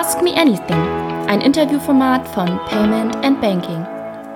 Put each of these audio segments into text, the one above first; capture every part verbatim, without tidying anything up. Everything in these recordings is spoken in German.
Ask Me Anything, ein Interviewformat von Payment and Banking.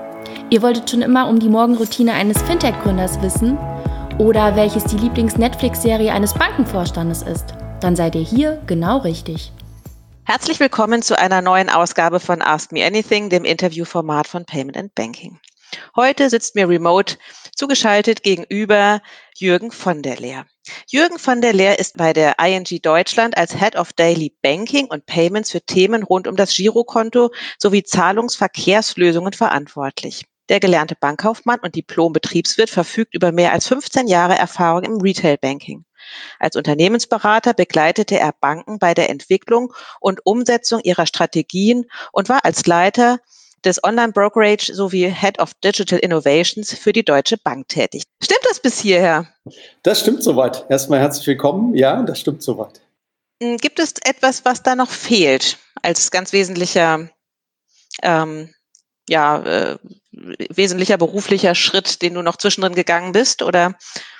Ihr wolltet schon immer um die Morgenroutine eines Fintech-Gründers wissen oder welches die Lieblings-Netflix-Serie eines Bankenvorstandes ist? Dann seid ihr hier genau richtig. Herzlich willkommen zu einer neuen Ausgabe von Ask Me Anything, dem Interviewformat von Payment and Banking. Heute sitzt mir remote zugeschaltet gegenüber Jürgen von der Leer. Jürgen von der Leer ist bei der I N G Deutschland als Head of Daily Banking und Payments für Themen rund um das Girokonto sowie Zahlungsverkehrslösungen verantwortlich. Der gelernte Bankkaufmann und Diplom-Betriebswirt verfügt über mehr als fünfzehn Jahre Erfahrung im Retail-Banking. Als Unternehmensberater begleitete er Banken bei der Entwicklung und Umsetzung ihrer Strategien und war als Leiter des Online-Brokerage sowie Head of Digital Innovations für die Deutsche Bank tätig. Stimmt das bis hierher? Das stimmt soweit. Erstmal herzlich willkommen. Ja, das stimmt soweit. Gibt es etwas, was da noch fehlt als ganz wesentlicher, ähm, ja, äh, wesentlicher beruflicher Schritt, den du noch zwischendrin gegangen bist, oder?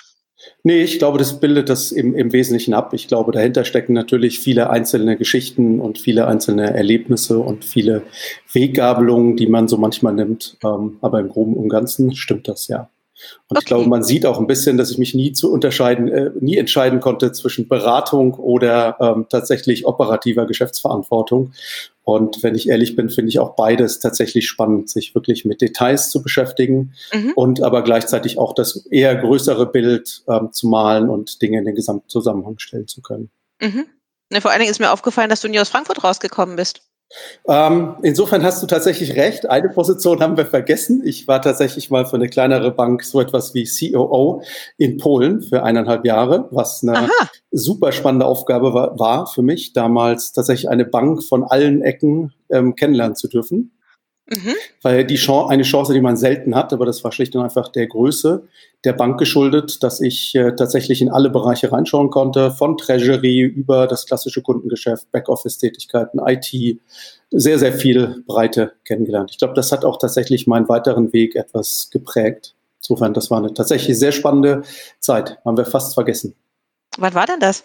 Nee, ich glaube, das bildet das im, im Wesentlichen ab. Ich glaube, dahinter stecken natürlich viele einzelne Geschichten und viele einzelne Erlebnisse und viele Weggabelungen, die man so manchmal nimmt. Ähm, aber im Groben und Ganzen stimmt das, ja. Und okay. Ich glaube, man sieht auch ein bisschen, dass ich mich nie zu unterscheiden, äh, nie entscheiden konnte zwischen Beratung oder ähm, tatsächlich operativer Geschäftsverantwortung. Und wenn ich ehrlich bin, finde ich auch beides tatsächlich spannend, sich wirklich mit Details zu beschäftigen mhm. und aber gleichzeitig auch das eher größere Bild ähm, zu malen und Dinge in den Gesamtzusammenhang stellen zu können. Mhm. Ne, vor allen Dingen ist mir aufgefallen, dass du nie aus Frankfurt rausgekommen bist. Ähm, insofern hast du tatsächlich recht. Eine Position haben wir vergessen. Ich war tatsächlich mal für eine kleinere Bank so etwas wie C O O in Polen für eineinhalb Jahre, was eine Aha. super spannende Aufgabe war, war für mich, damals tatsächlich eine Bank von allen Ecken ähm, kennenlernen zu dürfen. Mhm. Weil die Chance, eine Chance, die man selten hat, aber das war schlicht und einfach der Größe der Bank geschuldet, dass ich äh, tatsächlich in alle Bereiche reinschauen konnte, von Treasury über das klassische Kundengeschäft, Backoffice-Tätigkeiten, I T, sehr, sehr viel Breite kennengelernt. Ich glaube, das hat auch tatsächlich meinen weiteren Weg etwas geprägt. Insofern, das war eine tatsächlich sehr spannende Zeit, haben wir fast vergessen. Wann war denn das?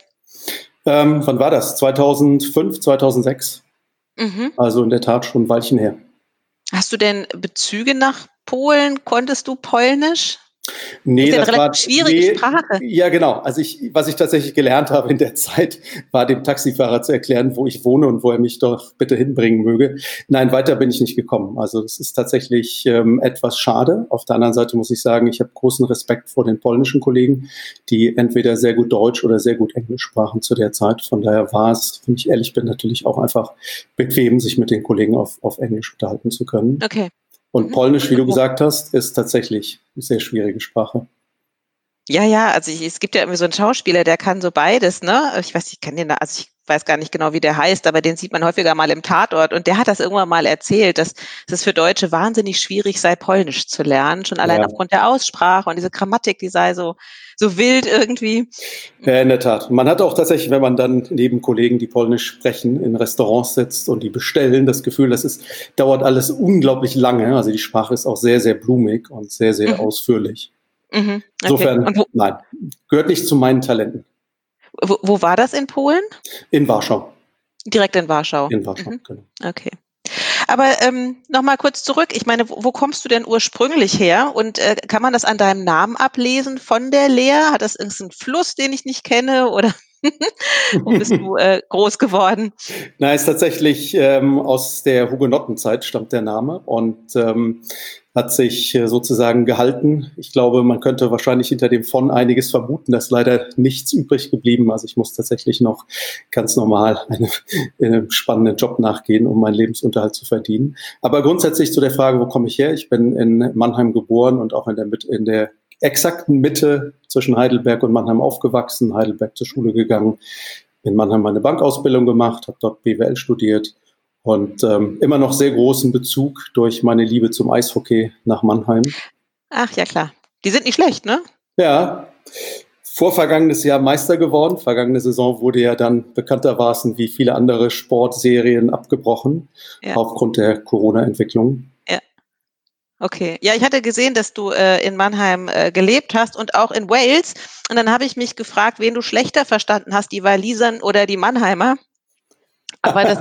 Ähm, wann war das? zweitausendfünf, zweitausendsechs. Mhm. Also in der Tat schon ein Weilchen her. Hast du denn Bezüge nach Polen? Konntest du Polnisch? Nee, das ist ja das eine war relativ schwierige nee, Sprache. Ja, genau. Also ich, was ich tatsächlich gelernt habe in der Zeit, war dem Taxifahrer zu erklären, wo ich wohne und wo er mich doch bitte hinbringen möge. Nein, weiter bin ich nicht gekommen. Also das ist tatsächlich ähm, etwas schade. Auf der anderen Seite muss ich sagen, ich habe großen Respekt vor den polnischen Kollegen, die entweder sehr gut Deutsch oder sehr gut Englisch sprachen zu der Zeit. Von daher war es, wenn ich ehrlich bin, natürlich auch einfach bequem, sich mit den Kollegen auf, auf Englisch unterhalten zu können. Okay. Und Polnisch, wie du gesagt hast, ist tatsächlich eine sehr schwierige Sprache. Ja, ja, also ich, es gibt ja irgendwie so einen Schauspieler, der kann so beides, ne? Ich weiß, ich kann den, also ich weiß gar nicht genau, wie der heißt, aber den sieht man häufiger mal im Tatort und der hat das irgendwann mal erzählt, dass es für Deutsche wahnsinnig schwierig sei, Polnisch zu lernen, schon allein ja. aufgrund der Aussprache und diese Grammatik, die sei so, so wild irgendwie. Ja, in der Tat. Man hat auch tatsächlich, wenn man dann neben Kollegen, die Polnisch sprechen, in Restaurants sitzt und die bestellen, das Gefühl, das ist, dauert alles unglaublich lange. Also die Sprache ist auch sehr, sehr blumig und sehr, sehr mhm. ausführlich. Mhm. Okay. Insofern, wo, nein, gehört nicht zu meinen Talenten. Wo, wo war das in Polen? In Warschau. Direkt in Warschau? In Warschau, mhm. genau. Okay. Aber ähm, nochmal kurz zurück. Ich meine, wo, wo kommst du denn ursprünglich her? Und äh, kann man das an deinem Namen ablesen, von der Leer? Hat das irgendeinen Fluss, den ich nicht kenne? Oder wo bist du äh, groß geworden? Nein, ist tatsächlich ähm, aus der Hugenottenzeit stammt der Name und ähm, hat sich äh, sozusagen gehalten. Ich glaube, man könnte wahrscheinlich hinter dem von einiges vermuten, dass leider nichts übrig geblieben. Also ich muss tatsächlich noch ganz normal einem, einem spannenden Job nachgehen, um meinen Lebensunterhalt zu verdienen. Aber grundsätzlich zu der Frage, wo komme ich her? Ich bin in Mannheim geboren und auch in der, in der exakten Mitte zwischen Heidelberg und Mannheim aufgewachsen, Heidelberg zur Schule gegangen, in Mannheim meine Bankausbildung gemacht, habe dort B W L studiert und ähm, immer noch sehr großen Bezug durch meine Liebe zum Eishockey nach Mannheim. Ach ja, klar. Die sind nicht schlecht, ne? Ja, vorvergangenes Jahr Meister geworden. Vergangene Saison wurde ja dann bekanntermaßen wie viele andere Sportserien abgebrochen, ja. aufgrund der Corona-Entwicklung. Ja. Okay. Ja, ich hatte gesehen, dass du äh, in Mannheim äh, gelebt hast und auch in Wales. Und dann habe ich mich gefragt, wen du schlechter verstanden hast, die Walisern oder die Mannheimer. Aber das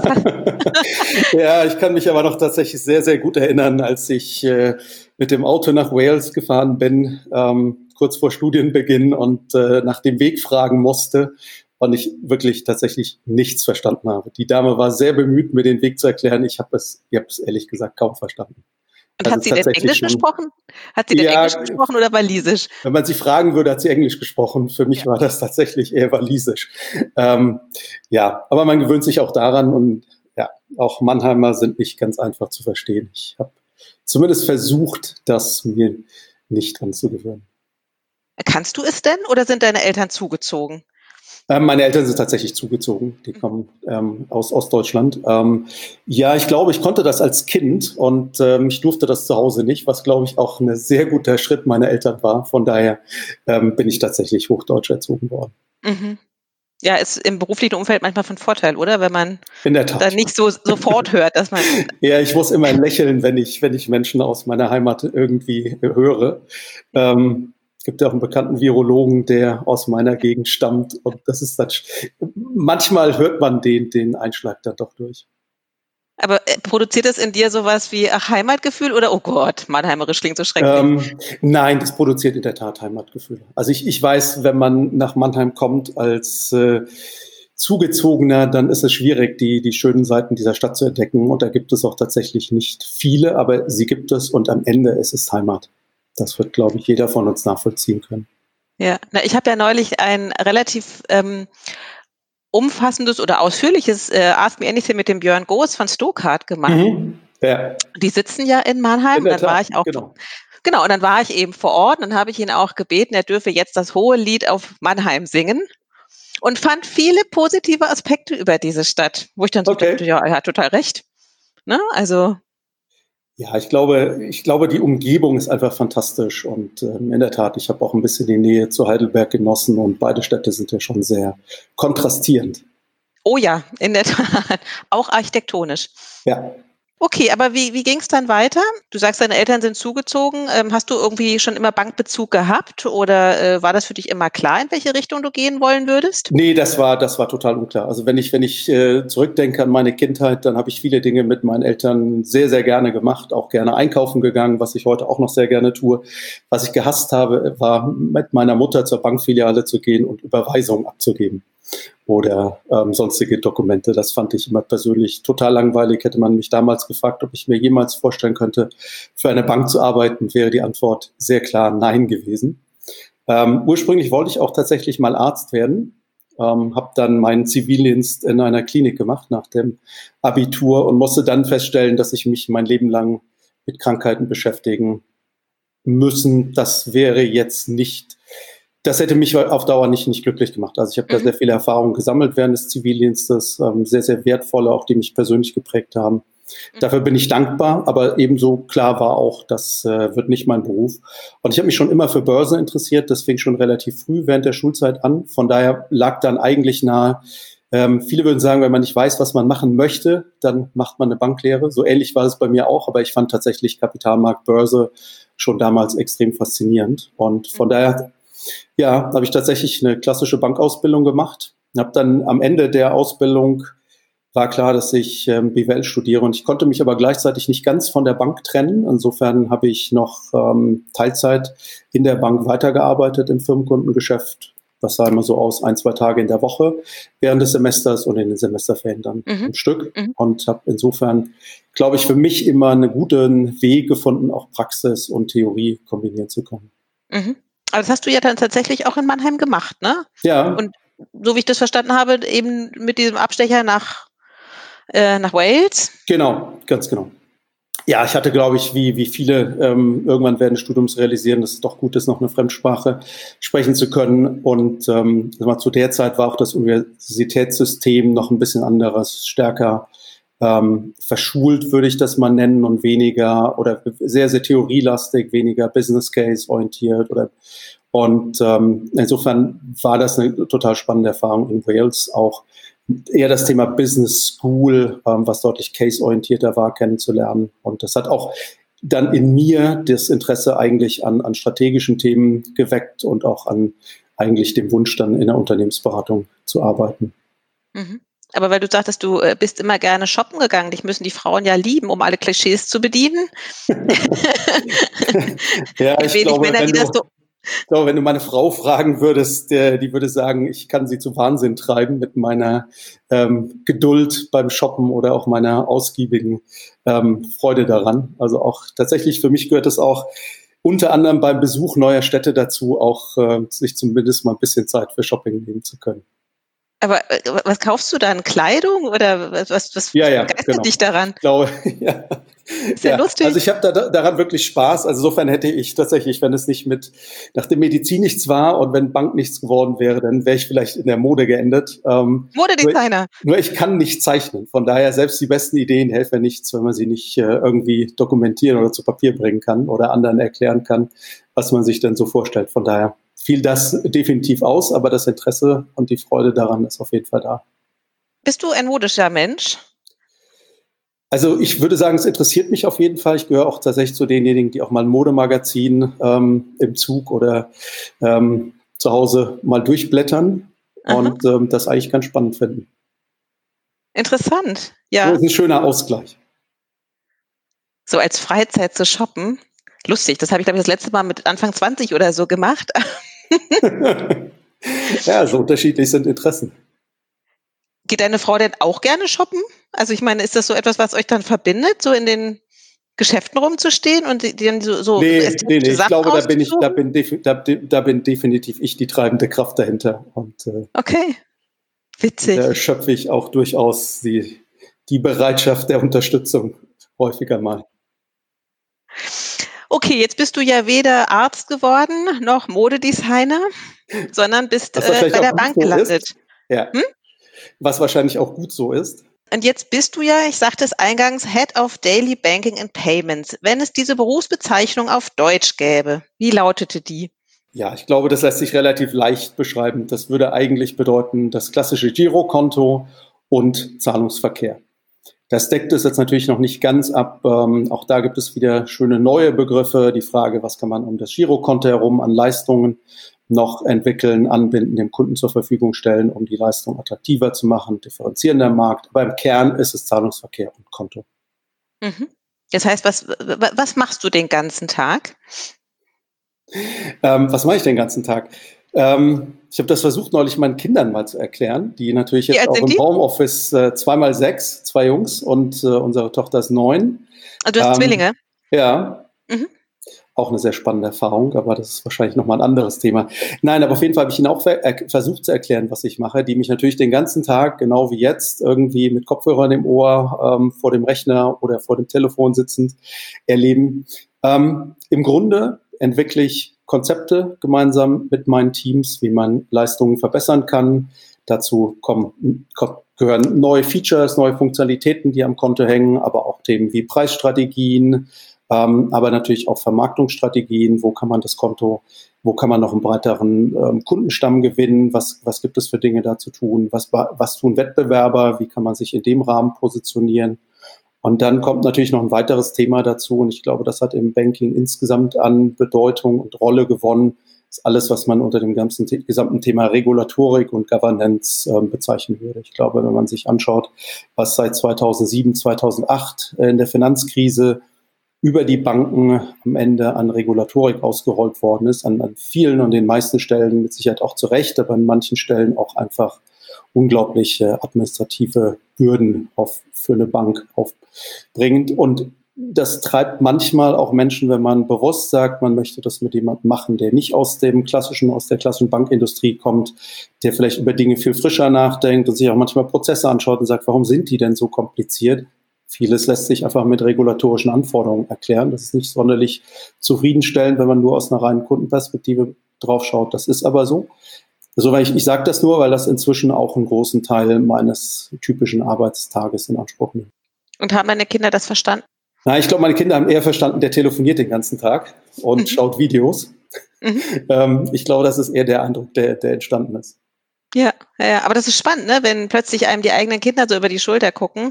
ja, ich kann mich aber noch tatsächlich sehr, sehr gut erinnern, als ich äh, mit dem Auto nach Wales gefahren bin, ähm, kurz vor Studienbeginn und äh, nach dem Weg fragen musste und ich wirklich tatsächlich nichts verstanden habe. Die Dame war sehr bemüht, mir den Weg zu erklären. Ich habe es, ich habe es ehrlich gesagt kaum verstanden. Und also hat sie denn Englisch schon, gesprochen? Hat sie denn ja, Englisch gesprochen oder Walisisch? Wenn man sie fragen würde, hat sie Englisch gesprochen. Für mich ja. war das tatsächlich eher Walisisch. Ähm, ja, aber man gewöhnt sich auch daran und ja, auch Mannheimer sind nicht ganz einfach zu verstehen. Ich habe zumindest versucht, das mir nicht anzugewöhnen. Kannst du es denn oder sind deine Eltern zugezogen? Ähm, meine Eltern sind tatsächlich zugezogen. Die kommen ähm, aus Ostdeutschland. Ähm, ja, ich glaube, ich konnte das als Kind und ähm, ich durfte das zu Hause nicht, was, glaube ich, auch ein sehr guter Schritt meiner Eltern war. Von daher ähm, bin ich tatsächlich hochdeutsch erzogen worden. Mhm. Ja, ist im beruflichen Umfeld manchmal von Vorteil, oder? Wenn man In der Tat. dann nicht so sofort hört, dass man... Ja, ich muss immer lächeln, wenn ich, wenn ich Menschen aus meiner Heimat irgendwie höre. Ähm, Es gibt ja auch einen bekannten Virologen, der aus meiner Gegend stammt. Und das ist dann, manchmal hört man den, den Einschlag dann doch durch. Aber produziert das in dir sowas wie ach, Heimatgefühl oder oh Gott, Mannheimerisch klingt so schrecklich? Ähm, nein, das produziert in der Tat Heimatgefühl. Also ich, ich weiß, wenn man nach Mannheim kommt als äh, Zugezogener, dann ist es schwierig, die, die schönen Seiten dieser Stadt zu entdecken. Und da gibt es auch tatsächlich nicht viele, aber sie gibt es und am Ende ist es Heimat. Das wird, glaube ich, jeder von uns nachvollziehen können. Ja, na, ich habe ja neulich ein relativ ähm, umfassendes oder ausführliches äh, Ask Me Anything mit dem Björn Goos von Stokart gemacht. Mhm. Ja. Die sitzen ja in Mannheim. In der und dann Tat, war ich auch genau. genau, und dann war ich eben vor Ort und dann habe ich ihn auch gebeten, er dürfe jetzt das hohe Lied auf Mannheim singen und fand viele positive Aspekte über diese Stadt, wo ich dann so Okay. dachte, ja, er hat total recht. Ne? Also Ja, ich glaube, ich glaube, die Umgebung ist einfach fantastisch und ähm, in der Tat, ich habe auch ein bisschen die Nähe zu Heidelberg genossen und beide Städte sind ja schon sehr kontrastierend. Oh ja, in der Tat, auch architektonisch. Ja. Okay, aber wie, wie ging es dann weiter? Du sagst, deine Eltern sind zugezogen. Ähm, hast du irgendwie schon immer Bankbezug gehabt oder äh, war das für dich immer klar, in welche Richtung du gehen wollen würdest? Nee, das war, das war total unklar. Also wenn ich, wenn ich äh, zurückdenke an meine Kindheit, dann habe ich viele Dinge mit meinen Eltern sehr, sehr gerne gemacht, auch gerne einkaufen gegangen, was ich heute auch noch sehr gerne tue. Was ich gehasst habe, war mit meiner Mutter zur Bankfiliale zu gehen und Überweisungen abzugeben oder ähm, sonstige Dokumente. Das fand ich immer persönlich total langweilig. Hätte man mich damals gefragt, ob ich mir jemals vorstellen könnte, für eine Bank zu arbeiten, wäre die Antwort sehr klar nein gewesen. Ähm, ursprünglich wollte ich auch tatsächlich mal Arzt werden, ähm, habe dann meinen Zivildienst in einer Klinik gemacht nach dem Abitur und musste dann feststellen, dass ich mich mein Leben lang mit Krankheiten beschäftigen müssen. Das wäre jetzt nicht... Das hätte mich auf Dauer nicht, nicht glücklich gemacht. Also ich habe mhm. da sehr viele Erfahrungen gesammelt während des Zivildienstes, ähm, sehr, sehr wertvolle, auch die mich persönlich geprägt haben. Mhm. Dafür bin ich dankbar, aber ebenso klar war auch, das äh, wird nicht mein Beruf. Und ich habe mich schon immer für Börse interessiert, das fing schon relativ früh während der Schulzeit an. Von daher lag dann eigentlich nahe, ähm, viele würden sagen, wenn man nicht weiß, was man machen möchte, dann macht man eine Banklehre. So ähnlich war es bei mir auch, aber ich fand tatsächlich Kapitalmarkt, Börse schon damals extrem faszinierend. Und von mhm. daher Ja, habe ich tatsächlich eine klassische Bankausbildung gemacht. Habe dann am Ende der Ausbildung war klar, dass ich ähm, B W L studiere und ich konnte mich aber gleichzeitig nicht ganz von der Bank trennen. Insofern habe ich noch ähm, Teilzeit in der Bank weitergearbeitet im Firmenkundengeschäft. Das sah immer so aus, ein, zwei Tage in der Woche während des Semesters und in den Semesterferien dann mhm. ein Stück. Mhm. Und habe insofern, glaube ich, für mich immer einen guten Weg gefunden, auch Praxis und Theorie kombinieren zu können. Mhm. Aber das hast du ja dann tatsächlich auch in Mannheim gemacht, ne? Ja. Und so wie ich das verstanden habe, eben mit diesem Abstecher nach, äh, nach Wales? Genau, ganz genau. Ja, ich hatte, glaube ich, wie, wie viele ähm, irgendwann während des Studiums realisieren, dass es doch gut ist, noch eine Fremdsprache sprechen zu können. Und ähm, zu der Zeit war auch das Universitätssystem noch ein bisschen anderes, stärker ähm, verschult, würde ich das mal nennen, und weniger oder sehr, sehr theorielastig, weniger Business Case orientiert oder und ähm, insofern war das eine total spannende Erfahrung in Wales, auch eher das Thema Business School, ähm, was deutlich case-orientierter war, kennenzulernen. Und das hat auch dann in mir das Interesse eigentlich an, an strategischen Themen geweckt und auch an eigentlich dem Wunsch, dann in der Unternehmensberatung zu arbeiten. Mhm. Aber weil du sagtest, du bist immer gerne shoppen gegangen, dich müssen die Frauen ja lieben, um alle Klischees zu bedienen. Ja, ich glaube, Männer, wenn du, so ich glaube, wenn du meine Frau fragen würdest, der, die würde sagen, ich kann sie zu Wahnsinn treiben mit meiner ähm, Geduld beim Shoppen oder auch meiner ausgiebigen ähm, Freude daran. Also auch tatsächlich für mich gehört es auch unter anderem beim Besuch neuer Städte dazu, auch äh, sich zumindest mal ein bisschen Zeit für Shopping nehmen zu können. Aber was kaufst du dann? Kleidung oder was, was ja, ja, begeistert genau. dich daran? Ich glaube, ja. Ist ja, ja lustig. Also ich habe da, daran wirklich Spaß. Also insofern hätte ich tatsächlich, wenn es nicht mit nach der Medizin nichts war und wenn Bank nichts geworden wäre, dann wäre ich vielleicht in der Mode geendet. Ähm, Modedesigner. Nur, nur ich kann nicht zeichnen. Von daher, selbst die besten Ideen helfen nichts, wenn man sie nicht äh, irgendwie dokumentieren oder zu Papier bringen kann oder anderen erklären kann, was man sich denn so vorstellt. Von daher fiel das definitiv aus, aber das Interesse und die Freude daran ist auf jeden Fall da. Bist du ein modischer Mensch? Also ich würde sagen, es interessiert mich auf jeden Fall. Ich gehöre auch tatsächlich zu denjenigen, die auch mal ein Modemagazin ähm, im Zug oder ähm, zu Hause mal durchblättern. Aha. Und ähm, das eigentlich ganz spannend finden. Interessant, ja. Das ist ein schöner Ausgleich. So als Freizeit zu shoppen, lustig. Das habe ich, glaube ich, das letzte Mal mit Anfang zwanzig oder so gemacht. Ja, so unterschiedlich sind Interessen. Geht deine Frau denn auch gerne shoppen? Also ich meine, ist das so etwas, was euch dann verbindet, so in den Geschäften rumzustehen und die dann so, so nee, nee, nee. Ich glaube, da bin ich, da bin, da, da bin definitiv ich die treibende Kraft dahinter. Und, äh, okay, witzig. Da schöpfe ich auch durchaus die, die Bereitschaft der Unterstützung häufiger mal. Okay, jetzt bist du ja weder Arzt geworden noch Modedesigner, sondern bist äh, bei der Bank gelandet. So ja. Hm? Was wahrscheinlich auch gut so ist. Und jetzt bist du ja, ich sagte es eingangs, Head of Daily Banking and Payments. Wenn es diese Berufsbezeichnung auf Deutsch gäbe, wie lautete die? Ja, ich glaube, das lässt sich relativ leicht beschreiben. Das würde eigentlich bedeuten, das klassische Girokonto und Zahlungsverkehr. Das deckt es jetzt natürlich noch nicht ganz ab. Ähm, auch da gibt es wieder schöne neue Begriffe. Die Frage, was kann man um das Girokonto herum an Leistungen noch entwickeln, anbinden, dem Kunden zur Verfügung stellen, um die Leistung attraktiver zu machen, differenzieren der Markt. Aber im Kern ist es Zahlungsverkehr und Konto. Mhm. Das heißt, was, was machst du den ganzen Tag? Ähm, was mache ich den ganzen Tag? Ähm, ich habe das versucht, neulich meinen Kindern mal zu erklären, die natürlich jetzt auch im die? Homeoffice äh, zweimal sechs, zwei Jungs und äh, unsere Tochter ist neun. Du hast ähm, Zwillinge? Ja. Mhm. Auch eine sehr spannende Erfahrung, aber das ist wahrscheinlich nochmal ein anderes Thema. Nein, aber auf jeden Fall habe ich ihnen auch ver- er- versucht zu erklären, was ich mache, die mich natürlich den ganzen Tag, genau wie jetzt, irgendwie mit Kopfhörern im Ohr, ähm, vor dem Rechner oder vor dem Telefon sitzend erleben. Ähm, Im Grunde entwickle ich Konzepte gemeinsam mit meinen Teams, wie man Leistungen verbessern kann. Dazu kommen, gehören neue Features, neue Funktionalitäten, die am Konto hängen, aber auch Themen wie Preisstrategien, ähm, aber natürlich auch Vermarktungsstrategien. Wo kann man das Konto, wo kann man noch einen breiteren ähm, Kundenstamm gewinnen? Was, was gibt es für Dinge da zu tun? Was, was tun Wettbewerber? Wie kann man sich in dem Rahmen positionieren? Und dann kommt natürlich noch ein weiteres Thema dazu. Und ich glaube, das hat im Banking insgesamt an Bedeutung und Rolle gewonnen. Das ist alles, was man unter dem ganzen gesamten Thema Regulatorik und Governance äh, bezeichnen würde. Ich glaube, wenn man sich anschaut, was seit zweitausendsieben, zweitausendacht äh, in der Finanzkrise über die Banken am Ende an Regulatorik ausgerollt worden ist, an, an vielen und den meisten Stellen mit Sicherheit auch zu Recht, aber an manchen Stellen auch einfach unglaubliche administrative Bürden auf, für eine Bank aufbringend. Und das treibt manchmal auch Menschen, wenn man bewusst sagt, man möchte das mit jemandem machen, der nicht aus dem klassischen, aus der klassischen Bankindustrie kommt, der vielleicht über Dinge viel frischer nachdenkt und sich auch manchmal Prozesse anschaut und sagt, warum sind die denn so kompliziert? Vieles lässt sich einfach mit regulatorischen Anforderungen erklären. Das ist nicht sonderlich zufriedenstellend, wenn man nur aus einer reinen Kundenperspektive drauf schaut. Das ist aber so. Also, weil ich, ich sage das nur, weil das inzwischen auch einen großen Teil meines typischen Arbeitstages in Anspruch nimmt. Und haben deine Kinder das verstanden? Na, ich glaube, meine Kinder haben eher verstanden, der telefoniert den ganzen Tag und mhm. schaut Videos. Mhm. Ähm, ich glaube, das ist eher der Eindruck, der, der entstanden ist. Ja, ja, aber das ist spannend, ne? Wenn plötzlich einem die eigenen Kinder so über die Schulter gucken.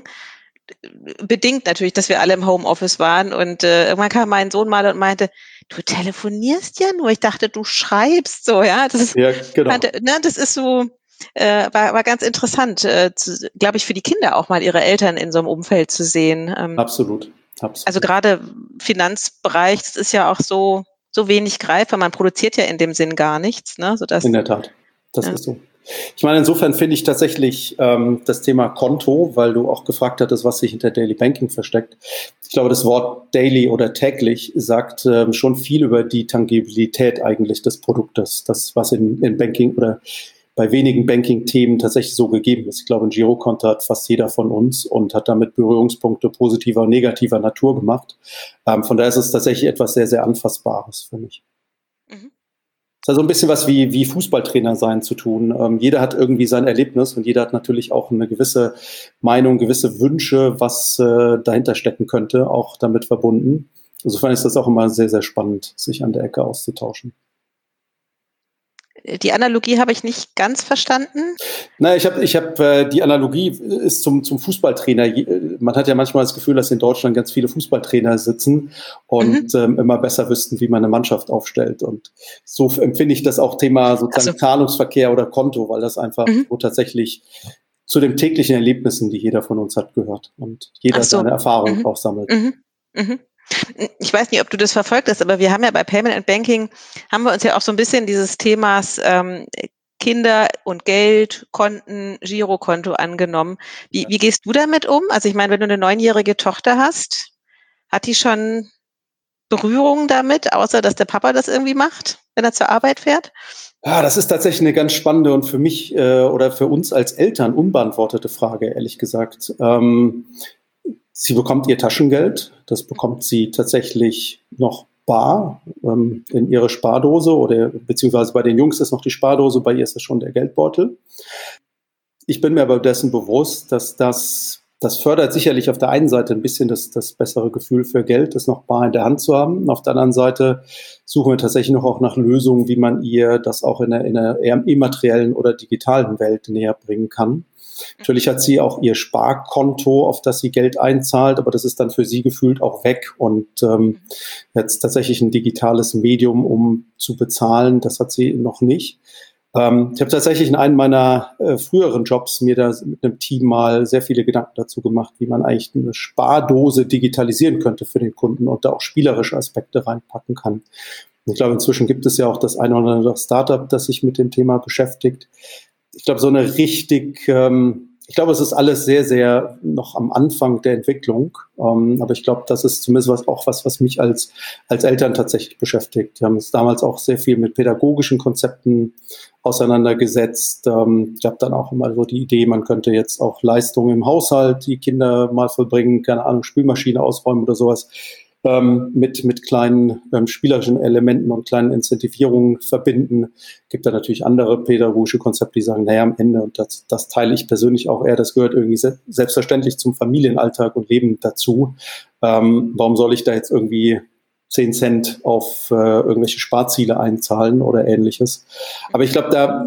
Bedingt natürlich, dass wir alle im Homeoffice waren und äh, irgendwann kam mein Sohn mal und meinte, du telefonierst ja nur, ich dachte, du schreibst so, ja. Das ist, ja, genau. ne, das ist so, äh, war, war ganz interessant, äh, glaube ich, für die Kinder auch mal ihre Eltern in so einem Umfeld zu sehen. Ähm, Absolut. Absolut. Also gerade Finanzbereich, das ist ja auch so, so wenig greifbar. Man produziert ja in dem Sinn gar nichts, ne? Sodass, in der Tat, das ja. ist so. Ich meine, insofern finde ich tatsächlich ähm, das Thema Konto, weil du auch gefragt hattest, was sich hinter Daily Banking versteckt. Ich glaube, das Wort daily oder täglich sagt ähm, schon viel über die Tangibilität eigentlich des Produktes. Das, was in, in Banking oder bei wenigen Banking-Themen tatsächlich so gegeben ist. Ich glaube, ein Girokonto hat fast jeder von uns und hat damit Berührungspunkte positiver und negativer Natur gemacht. Ähm, von daher ist es tatsächlich etwas sehr, sehr Anfassbares für mich. Mhm. Es hat so ein bisschen was wie, wie Fußballtrainer sein zu tun. Ähm, jeder hat irgendwie sein Erlebnis und jeder hat natürlich auch eine gewisse Meinung, gewisse Wünsche, was äh, dahinter stecken könnte, auch damit verbunden. Insofern ist das auch immer sehr, sehr spannend, sich an der Ecke auszutauschen. Die Analogie habe ich nicht ganz verstanden. Na, ich habe, ich hab, äh, die Analogie ist zum, zum Fußballtrainer. Man hat ja manchmal das Gefühl, dass in Deutschland ganz viele Fußballtrainer sitzen und mhm. ähm, immer besser wüssten, wie man eine Mannschaft aufstellt. Und so empfinde ich das auch Thema sozusagen also, Zahlungsverkehr oder Konto, weil das einfach mhm. so tatsächlich zu den täglichen Erlebnissen, die jeder von uns hat, gehört und jeder so. seine Erfahrung mhm. auch sammelt. Mhm. Mhm. Ich weiß nicht, ob du das verfolgt hast, aber wir haben ja bei Payment and Banking, haben wir uns ja auch so ein bisschen dieses Themas ähm, Kinder und Geld, Konten, Girokonto angenommen. Wie, wie gehst du damit um? Also ich meine, wenn du eine neunjährige Tochter hast, hat die schon Berührung damit, außer dass der Papa das irgendwie macht, wenn er zur Arbeit fährt? Ja, das ist tatsächlich eine ganz spannende und für mich äh, oder für uns als Eltern unbeantwortete Frage, ehrlich gesagt. Ähm, Sie bekommt ihr Taschengeld, das bekommt sie tatsächlich noch bar ähm, in ihre Spardose oder beziehungsweise bei den Jungs ist noch die Spardose, bei ihr ist es schon der Geldbeutel. Ich bin mir aber dessen bewusst, dass das, das fördert sicherlich auf der einen Seite ein bisschen das, das bessere Gefühl für Geld, das noch bar in der Hand zu haben. Auf der anderen Seite suchen wir tatsächlich noch auch nach Lösungen, wie man ihr das auch in einer, in einer eher immateriellen oder digitalen Welt näher bringen kann. Natürlich hat sie auch ihr Sparkonto, auf das sie Geld einzahlt, aber das ist dann für sie gefühlt auch weg. Und ähm, jetzt tatsächlich ein digitales Medium, um zu bezahlen, das hat sie noch nicht. Ähm, ich habe tatsächlich in einem meiner äh, früheren Jobs mir da mit einem Team mal sehr viele Gedanken dazu gemacht, wie man eigentlich eine Spardose digitalisieren könnte für den Kunden und da auch spielerische Aspekte reinpacken kann. Und ich glaube, inzwischen gibt es ja auch das eine oder andere Startup, das sich mit dem Thema beschäftigt. Ich glaube, so eine richtig, ähm, ich glaube, es ist alles sehr, sehr noch am Anfang der Entwicklung. Ähm, aber ich glaube, das ist zumindest was, auch was, was mich als, als Eltern tatsächlich beschäftigt. Wir haben uns damals auch sehr viel mit pädagogischen Konzepten auseinandergesetzt. Ähm, ich habe dann auch immer so die Idee, man könnte jetzt auch Leistungen im Haushalt, die Kinder mal vollbringen, keine Ahnung, Spülmaschine ausräumen oder sowas, Ähm, mit, mit kleinen ähm, spielerischen Elementen und kleinen Incentivierungen verbinden. Gibt da natürlich andere pädagogische Konzepte, die sagen, naja, am Ende, und das, das teile ich persönlich auch eher, das gehört irgendwie se- selbstverständlich zum Familienalltag und Leben dazu. Ähm, warum soll ich da jetzt irgendwie zehn Cent auf äh, irgendwelche Sparziele einzahlen oder ähnliches? Aber ich glaube, da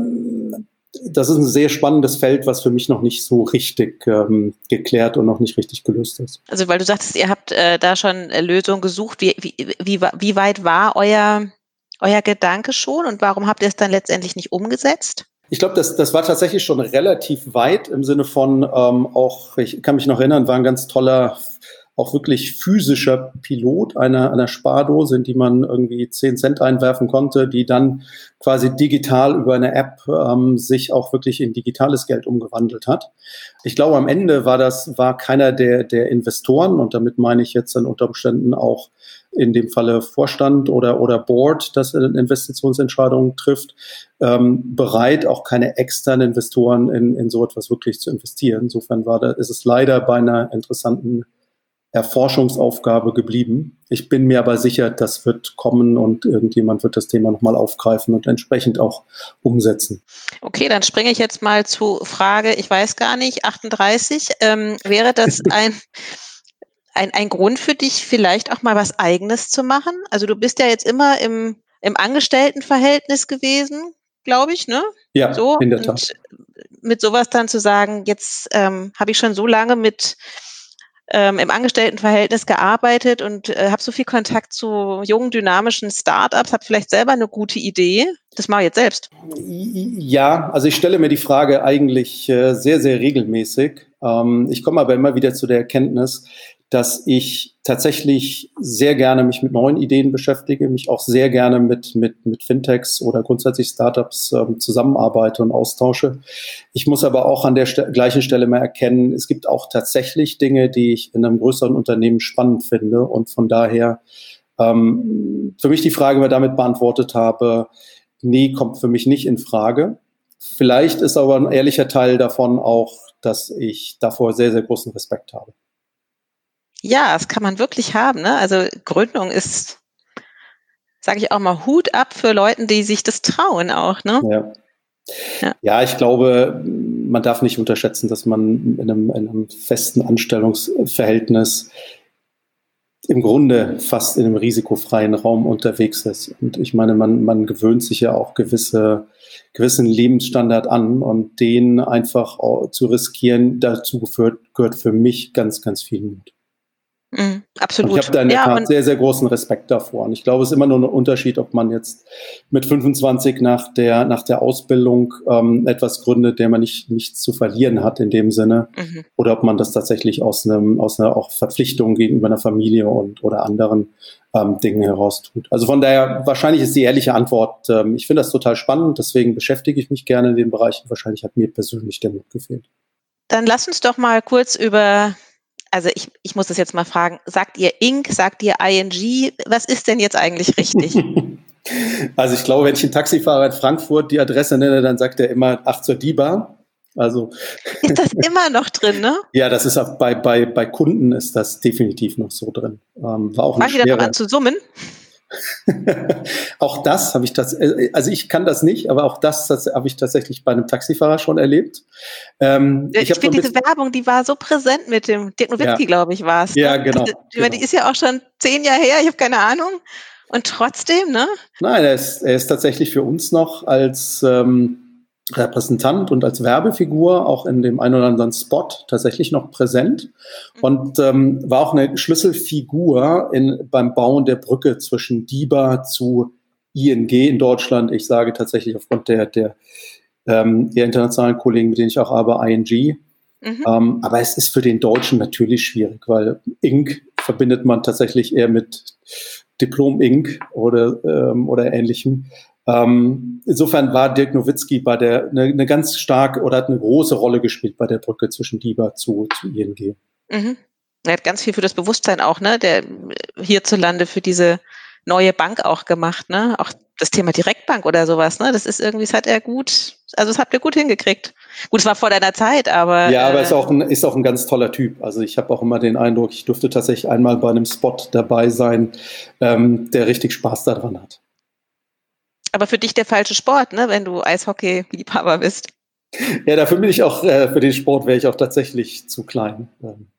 das ist ein sehr spannendes Feld, was für mich noch nicht so richtig ähm, geklärt und noch nicht richtig gelöst ist. Also weil du sagtest, ihr habt äh, da schon äh, Lösungen gesucht. Wie, wie, wie, wie weit war euer, euer Gedanke schon und warum habt ihr es dann letztendlich nicht umgesetzt? Ich glaube, das, das war tatsächlich schon relativ weit im Sinne von ähm, auch, ich kann mich noch erinnern, war ein ganz toller, auch wirklich physischer Pilot einer, einer Spardose, in die man irgendwie zehn Cent einwerfen konnte, die dann quasi digital über eine App ähm, sich auch wirklich in digitales Geld umgewandelt hat. Ich glaube, am Ende war das, war keiner der, der Investoren, und damit meine ich jetzt dann unter Umständen auch in dem Falle Vorstand oder, oder Board, das Investitionsentscheidungen trifft, ähm, bereit, auch keine externen Investoren in, in so etwas wirklich zu investieren. Insofern war da, ist es leider bei einer interessanten Erforschungsaufgabe geblieben. Ich bin mir aber sicher, das wird kommen und irgendjemand wird das Thema nochmal aufgreifen und entsprechend auch umsetzen. Okay, dann springe ich jetzt mal zu Frage, ich weiß gar nicht, achtunddreißig. Ähm, wäre das ein, ein, ein Grund für dich, vielleicht auch mal was Eigenes zu machen? Also du bist ja jetzt immer im, im Angestelltenverhältnis gewesen, glaube ich, ne? Ja, so, in der Tat. Und mit sowas dann zu sagen, jetzt ähm, habe ich schon so lange mit ähm, im Angestelltenverhältnis gearbeitet und äh, habe so viel Kontakt zu jungen, dynamischen Startups, habe vielleicht selber eine gute Idee. Das mache ich jetzt selbst. Ja, also ich stelle mir die Frage eigentlich äh, sehr, sehr regelmäßig. Ähm, ich komme aber immer wieder zu der Erkenntnis, dass ich tatsächlich sehr gerne mich mit neuen Ideen beschäftige, mich auch sehr gerne mit, mit, mit Fintechs oder grundsätzlich Startups ähm, zusammenarbeite und austausche. Ich muss aber auch an der St- gleichen Stelle mal erkennen, es gibt auch tatsächlich Dinge, die ich in einem größeren Unternehmen spannend finde und von daher ähm, für mich die Frage, die ich damit beantwortet habe, nee, kommt für mich nicht in Frage. Vielleicht ist aber ein ehrlicher Teil davon auch, dass ich davor sehr, sehr großen Respekt habe. Ja, das kann man wirklich haben, ne? Also Gründung ist, sage ich auch mal, Hut ab für Leute, die sich das trauen auch, ne? Ja. Ja. Ja, ich glaube, man darf nicht unterschätzen, dass man in einem, in einem festen Anstellungsverhältnis im Grunde fast in einem risikofreien Raum unterwegs ist. Und ich meine, man, man gewöhnt sich ja auch gewisse, gewissen Lebensstandard an und den einfach zu riskieren, dazu gehört, gehört für mich ganz, ganz viel Mut. Mm, absolut. Und ich habe da in der ja, Tat sehr, sehr großen Respekt davor. Und ich glaube, es ist immer nur ein Unterschied, ob man jetzt mit fünfundzwanzig nach der, nach der Ausbildung ähm, etwas gründet, der man nicht, nichts zu verlieren hat in dem Sinne, mhm. oder ob man das tatsächlich aus einem, aus einer auch Verpflichtung gegenüber einer Familie und oder anderen ähm, Dingen heraus tut. Also von daher, wahrscheinlich ist die ehrliche Antwort, ähm, ich finde das total spannend, deswegen beschäftige ich mich gerne in den Bereichen. Wahrscheinlich hat mir persönlich der Mut gefehlt. Dann lass uns doch mal kurz über Also ich, ich muss das jetzt mal fragen, sagt ihr Inc, sagt ihr I N G, was ist denn jetzt eigentlich richtig? Also ich glaube, wenn ich einen Taxifahrer in Frankfurt die Adresse nenne, dann sagt er immer ach zur DiBa. Also ist das immer noch drin, ne? Ja, das ist auch bei, bei, bei Kunden ist das definitiv noch so drin. Ähm, war auch Fangen die dann noch an zu summen? Auch das habe ich tatsächlich, also ich kann das nicht, aber auch das, das habe ich tatsächlich bei einem Taxifahrer schon erlebt. Ähm, ich ich finde diese Werbung, die war so präsent mit dem Dirk Nowitzki, ja. glaube ich, war es. Ja, ne? genau, also, genau. Die ist ja auch schon zehn Jahre her, ich habe keine Ahnung. Und trotzdem, ne? Nein, er ist, er ist tatsächlich für uns noch als ähm, Repräsentant und als Werbefigur auch in dem einen oder anderen Spot tatsächlich noch präsent und ähm, war auch eine Schlüsselfigur in, beim Bauen der Brücke zwischen DiBa zu I N G in Deutschland. Ich sage tatsächlich aufgrund der, der, ähm, der internationalen Kollegen, mit denen ich auch arbeite, I N G. Mhm. Ähm, aber es ist für den Deutschen natürlich schwierig, weil Inc verbindet man tatsächlich eher mit Diplom Inc oder, ähm, oder Ähnlichem. Ähm, insofern war Dirk Nowitzki bei der eine, eine ganz starke oder hat eine große Rolle gespielt bei der Brücke zwischen DiBa zu, zu I N G. Mhm. Er hat ganz viel für das Bewusstsein auch, ne, der hierzulande für diese neue Bank auch gemacht, ne, auch das Thema Direktbank oder sowas, ne, das ist irgendwie, das hat er gut, also das habt ihr gut hingekriegt. Gut, es war vor deiner Zeit, aber ja, aber äh, ist auch ein ist auch ein ganz toller Typ. Also ich habe auch immer den Eindruck, ich durfte tatsächlich einmal bei einem Spot dabei sein, ähm, der richtig Spaß daran hat. Aber für dich der falsche Sport, ne, wenn du Eishockey-Liebhaber bist. Ja, dafür bin ich auch, äh, für den Sport wäre ich auch tatsächlich zu klein. Ähm.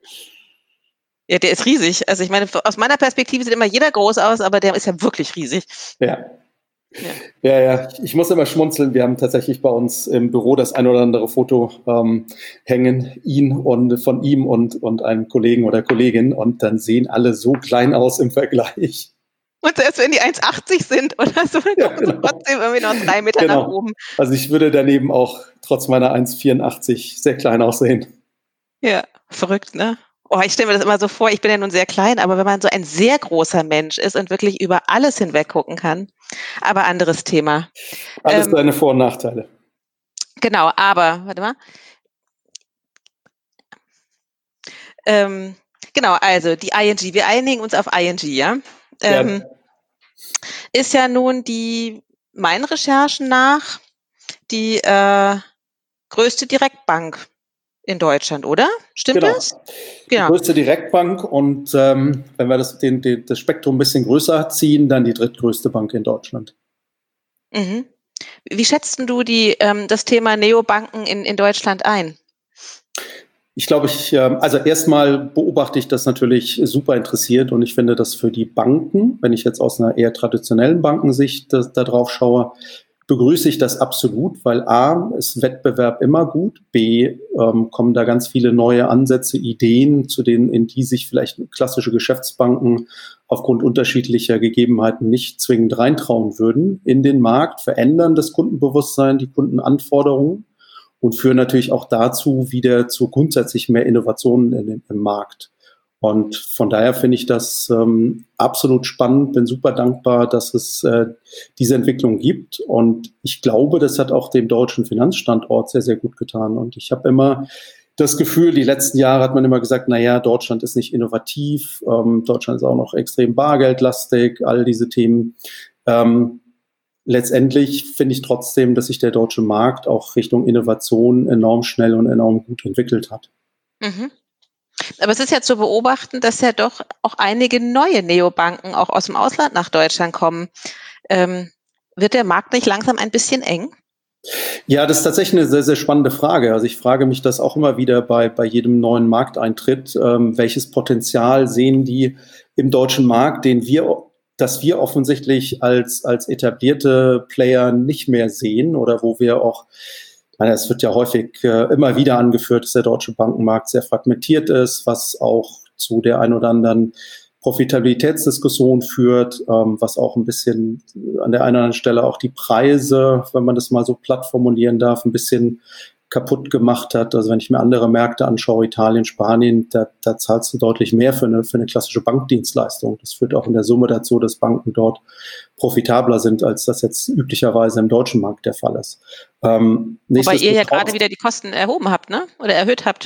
Ja, der ist riesig. Also ich meine, aus meiner Perspektive sieht immer jeder groß aus, aber der ist ja wirklich riesig. Ja. Ja, ja, ja. Ich muss immer schmunzeln. Wir haben tatsächlich bei uns im Büro das ein oder andere Foto ähm, hängen, ihn und von ihm und, und einem Kollegen oder Kollegin, und dann sehen alle so klein aus im Vergleich. Und selbst wenn die eins achtzig sind oder so, dann ja, kommen genau. sie trotzdem irgendwie noch drei Meter genau. nach oben. Also ich würde daneben auch trotz meiner eins vierundachtzig sehr klein aussehen. Ja, verrückt, ne? Oh, ich stelle mir das immer so vor, ich bin ja nun sehr klein, aber wenn man so ein sehr großer Mensch ist und wirklich über alles hinweg gucken kann, aber anderes Thema. Alles ähm, seine Vor- und Nachteile. Genau, aber, warte mal. Ähm, genau, also die I N G, wir einigen uns auf I N G, ja? Ähm, ja. Ist ja nun die, meinen Recherchen nach, die äh, größte Direktbank in Deutschland, oder? Stimmt genau. das? Genau. Die größte Direktbank und ähm, wenn wir das, den, den, das Spektrum ein bisschen größer ziehen, dann die drittgrößte Bank in Deutschland. Mhm. Wie schätzt du die, ähm, das Thema Neobanken in, in Deutschland ein? Ich glaube, ich, also erstmal beobachte ich das natürlich super interessiert und ich finde, dass für die Banken, wenn ich jetzt aus einer eher traditionellen Bankensicht da, da drauf schaue, begrüße ich das absolut, weil A, ist Wettbewerb immer gut, B, ähm, kommen da ganz viele neue Ansätze, Ideen, zu denen, in die sich vielleicht klassische Geschäftsbanken aufgrund unterschiedlicher Gegebenheiten nicht zwingend reintrauen würden, in den Markt, verändern das Kundenbewusstsein, die Kundenanforderungen und führen natürlich auch dazu wieder zu grundsätzlich mehr Innovationen in, im Markt. Und von daher finde ich das ähm, absolut spannend, bin super dankbar, dass es äh, diese Entwicklung gibt. Und ich glaube, das hat auch dem deutschen Finanzstandort sehr, sehr gut getan. Und ich habe immer das Gefühl, die letzten Jahre hat man immer gesagt, na ja, Deutschland ist nicht innovativ, ähm, Deutschland ist auch noch extrem bargeldlastig, all diese Themen. Ähm, letztendlich finde ich trotzdem, dass sich der deutsche Markt auch Richtung Innovation enorm schnell und enorm gut entwickelt hat. Mhm. Aber es ist ja zu beobachten, dass ja doch auch einige neue Neobanken auch aus dem Ausland nach Deutschland kommen. Ähm, wird der Markt nicht langsam ein bisschen eng? Ja, das ist tatsächlich eine sehr, sehr spannende Frage. Also ich frage mich das auch immer wieder bei, bei jedem neuen Markteintritt. Ähm, welches Potenzial sehen die im deutschen Markt, den wir, das wir offensichtlich als, als etablierte Player nicht mehr sehen oder wo wir auch Es wird ja häufig äh, immer wieder angeführt, dass der deutsche Bankenmarkt sehr fragmentiert ist, was auch zu der ein oder anderen Profitabilitätsdiskussion führt, ähm, was auch ein bisschen an der einen oder anderen Stelle auch die Preise, wenn man das mal so platt formulieren darf, ein bisschen kaputt gemacht hat. Also wenn ich mir andere Märkte anschaue, Italien, Spanien, da, da zahlst du deutlich mehr für eine, für eine klassische Bankdienstleistung. Das führt auch in der Summe dazu, dass Banken dort profitabler sind, als das jetzt üblicherweise im deutschen Markt der Fall ist. Ähm, Wobei ihr ja gerade wieder die Kosten erhoben habt, ne? Oder erhöht habt.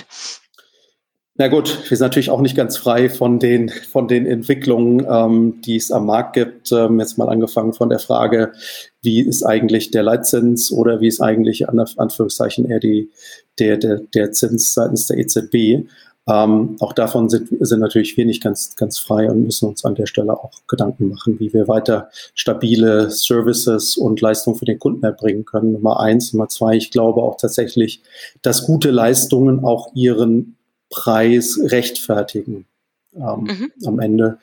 Na gut, wir sind natürlich auch nicht ganz frei von den, von den Entwicklungen, ähm, die es am Markt gibt. Ähm, jetzt mal angefangen von der Frage, wie ist eigentlich der Leitzins oder wie ist eigentlich an Anführungszeichen eher die, der, der, der Zins seitens der E Z B. Ähm, auch davon sind, sind natürlich wir nicht ganz, ganz frei und müssen uns an der Stelle auch Gedanken machen, wie wir weiter stabile Services und Leistungen für den Kunden erbringen können. Nummer eins. Nummer zwei, ich glaube auch tatsächlich, dass gute Leistungen auch ihren Preis rechtfertigen ähm, mhm. am Ende.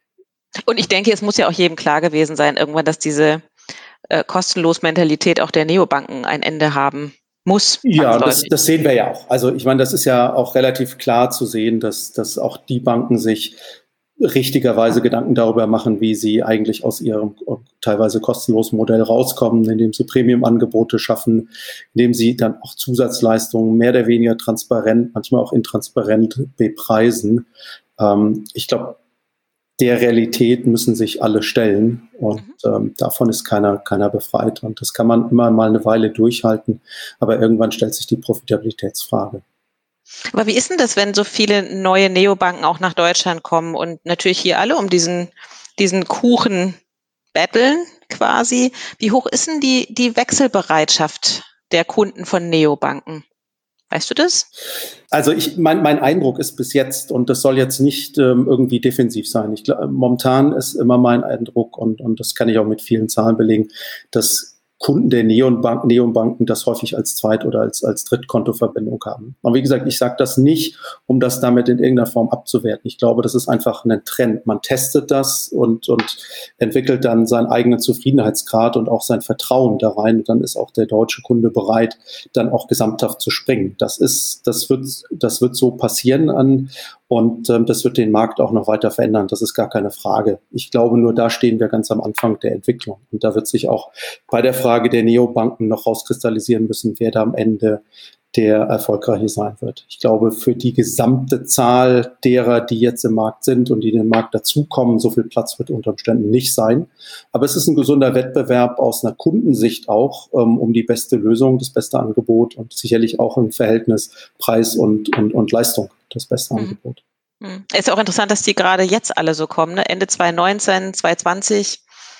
Und ich denke, es muss ja auch jedem klar gewesen sein, irgendwann, dass diese äh, kostenlos Mentalität auch der Neobanken ein Ende haben muss. Ja, das, das sehen wir ja auch. Also ich meine, das ist ja auch relativ klar zu sehen, dass, dass auch die Banken sich richtigerweise Gedanken darüber machen, wie sie eigentlich aus ihrem teilweise kostenlosen Modell rauskommen, indem sie Premium-Angebote schaffen, indem sie dann auch Zusatzleistungen mehr oder weniger transparent, manchmal auch intransparent bepreisen. Ähm, ich glaube, der Realität müssen sich alle stellen und mhm. ähm, davon ist keiner, keiner befreit. Und das kann man immer mal eine Weile durchhalten, aber irgendwann stellt sich die Profitabilitätsfrage. Aber wie ist denn das, wenn so viele neue Neobanken auch nach Deutschland kommen und natürlich hier alle um diesen, diesen Kuchen betteln quasi? Wie hoch ist denn die, die Wechselbereitschaft der Kunden von Neobanken? Weißt du das? Also ich, mein, mein Eindruck ist bis jetzt, und das soll jetzt nicht ähm, irgendwie defensiv sein, ich glaube, momentan ist immer mein Eindruck, und, und das kann ich auch mit vielen Zahlen belegen, dass Kunden der Neonbank, Neonbanken das häufig als Zweit- oder als, als Drittkontoverbindung haben. Und wie gesagt, ich sage das nicht, um das damit in irgendeiner Form abzuwerten. Ich glaube, das ist einfach ein Trend. Man testet das und, und entwickelt dann seinen eigenen Zufriedenheitsgrad und auch sein Vertrauen da rein. Und dann ist auch der deutsche Kunde bereit, dann auch gesamthaft zu springen. Das ist, das wird, das wird so passieren an, und ähm, das wird den Markt auch noch weiter verändern. Das ist gar keine Frage. Ich glaube, nur da stehen wir ganz am Anfang der Entwicklung. Und da wird sich auch bei der Frage der Neobanken noch rauskristallisieren müssen, wer da am Ende der erfolgreiche sein wird. Ich glaube, für die gesamte Zahl derer, die jetzt im Markt sind und die in den Markt dazukommen, so viel Platz wird unter Umständen nicht sein. Aber es ist ein gesunder Wettbewerb aus einer Kundensicht auch, ähm, um die beste Lösung, das beste Angebot und sicherlich auch im Verhältnis Preis und, und, und Leistung das beste mhm. Angebot. Es ist auch interessant, dass die gerade jetzt alle so kommen, ne? Ende zwanzig neunzehn, zwanzig zwanzig.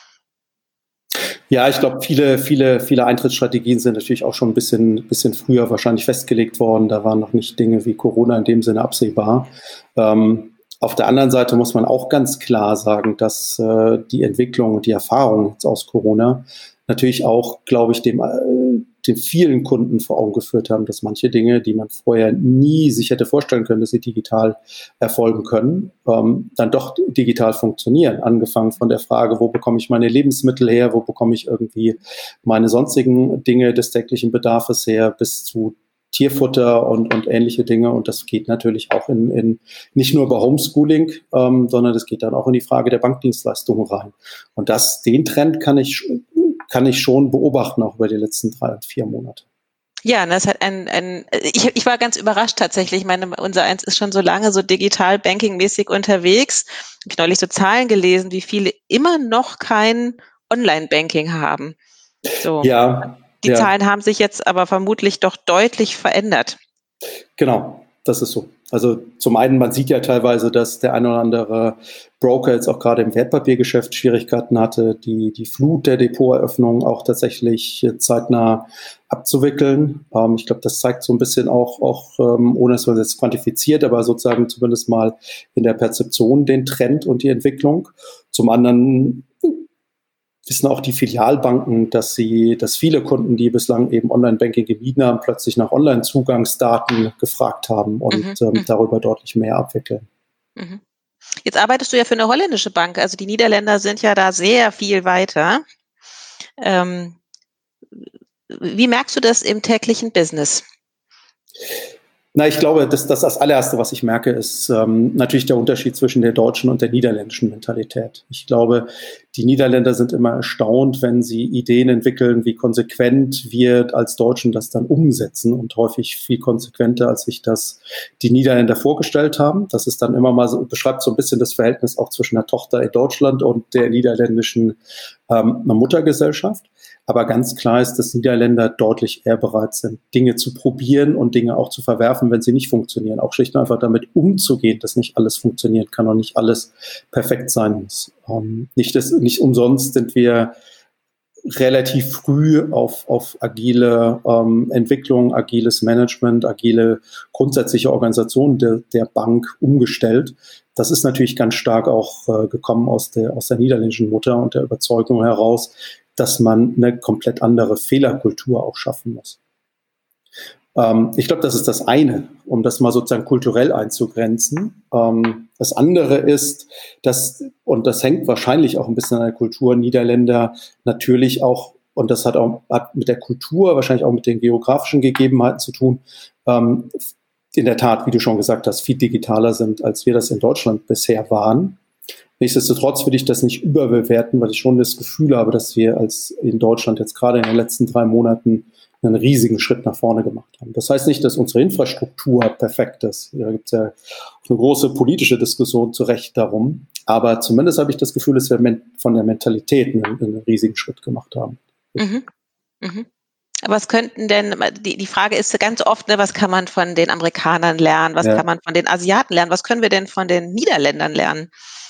Ja, ich glaube, viele, viele, viele Eintrittsstrategien sind natürlich auch schon ein bisschen, bisschen früher wahrscheinlich festgelegt worden. Da waren noch nicht Dinge wie Corona in dem Sinne absehbar. Ähm, auf der anderen Seite muss man auch ganz klar sagen, dass äh, die Entwicklung und die Erfahrung jetzt aus Corona natürlich auch, glaube ich, dem, äh, den vielen Kunden vor Augen geführt haben, dass manche Dinge, die man vorher nie sich hätte vorstellen können, dass sie digital erfolgen können, ähm, dann doch digital funktionieren. Angefangen von der Frage, wo bekomme ich meine Lebensmittel her, wo bekomme ich irgendwie meine sonstigen Dinge des täglichen Bedarfs her, bis zu Tierfutter und, und ähnliche Dinge. Und das geht natürlich auch in, in nicht nur bei Homeschooling, ähm, sondern das geht dann auch in die Frage der Bankdienstleistungen rein. Und das, den Trend kann ich, kann ich schon beobachten, auch über die letzten drei und vier Monate. Ja, das hat ein, ein ich, ich war ganz überrascht tatsächlich. Ich meine, unser Eins ist schon so lange so digital banking-mäßig unterwegs. Habe ich neulich so Zahlen gelesen, wie viele immer noch kein Online-Banking haben. So. Ja. Die ja. Zahlen haben sich jetzt aber vermutlich doch deutlich verändert. Genau, das ist so. Also zum einen, man sieht ja teilweise, dass der ein oder andere Broker jetzt auch gerade im Wertpapiergeschäft Schwierigkeiten hatte, die, die Flut der Depoteröffnungen auch tatsächlich zeitnah abzuwickeln. Ähm, ich glaube, das zeigt so ein bisschen auch, auch ähm, ohne dass man das jetzt quantifiziert, aber sozusagen zumindest mal in der Perzeption den Trend und die Entwicklung. Zum anderen wissen auch die Filialbanken, dass sie, dass viele Kunden, die bislang eben Online-Banking gemieden haben, plötzlich nach Online-Zugangsdaten gefragt haben und mhm, ähm, darüber deutlich mehr abwickeln. Mhm. Jetzt arbeitest du ja für eine holländische Bank, also die Niederländer sind ja da sehr viel weiter. Ähm, wie merkst du das im täglichen Business? Na, ich glaube, dass das, das allererste, was ich merke, ist ähm, natürlich der Unterschied zwischen der deutschen und der niederländischen Mentalität. Ich glaube, die Niederländer sind immer erstaunt, wenn sie Ideen entwickeln, wie konsequent wir als Deutschen das dann umsetzen und häufig viel konsequenter, als sich das die Niederländer vorgestellt haben. Das ist dann immer mal so, beschreibt so ein bisschen das Verhältnis auch zwischen der Tochter in Deutschland und der niederländischen ähm, Muttergesellschaft. Aber ganz klar ist, dass Niederländer deutlich eher bereit sind, Dinge zu probieren und Dinge auch zu verwerfen, wenn sie nicht funktionieren. Auch schlicht und einfach damit umzugehen, dass nicht alles funktionieren kann und nicht alles perfekt sein muss. Ähm, nicht, das, nicht umsonst sind wir relativ früh auf, auf agile ähm, Entwicklung, agiles Management, agile grundsätzliche Organisation der, der Bank umgestellt. Das ist natürlich ganz stark auch äh, gekommen aus der, aus der niederländischen Mutter und der Überzeugung heraus, dass man eine komplett andere Fehlerkultur auch schaffen muss. Ähm, ich glaube, das ist das eine, um das mal sozusagen kulturell einzugrenzen. Ähm, das andere ist, dass, und das hängt wahrscheinlich auch ein bisschen an der Kultur, Niederländer natürlich auch, und das hat auch hat mit der Kultur, wahrscheinlich auch mit den geografischen Gegebenheiten zu tun, ähm, in der Tat, wie du schon gesagt hast, viel digitaler sind, als wir das in Deutschland bisher waren. Nichtsdestotrotz würde ich das nicht überbewerten, weil ich schon das Gefühl habe, dass wir als in Deutschland jetzt gerade in den letzten drei Monaten einen riesigen Schritt nach vorne gemacht haben. Das heißt nicht, dass unsere Infrastruktur perfekt ist. Da gibt es ja eine große politische Diskussion zu Recht darum. Aber zumindest habe ich das Gefühl, dass wir von der Mentalität einen, einen riesigen Schritt gemacht haben. Mhm. Mhm. Was könnten denn, die, die Frage ist ganz oft, ne, was kann man von den Amerikanern lernen? Was ja. kann man von den Asiaten lernen? Was können wir denn von den Niederländern lernen?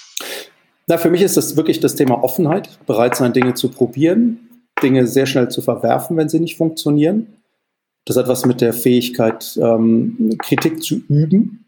Na, für mich ist das wirklich das Thema Offenheit, bereit sein, Dinge zu probieren, Dinge sehr schnell zu verwerfen, wenn sie nicht funktionieren. Das hat was mit der Fähigkeit, ähm, Kritik zu üben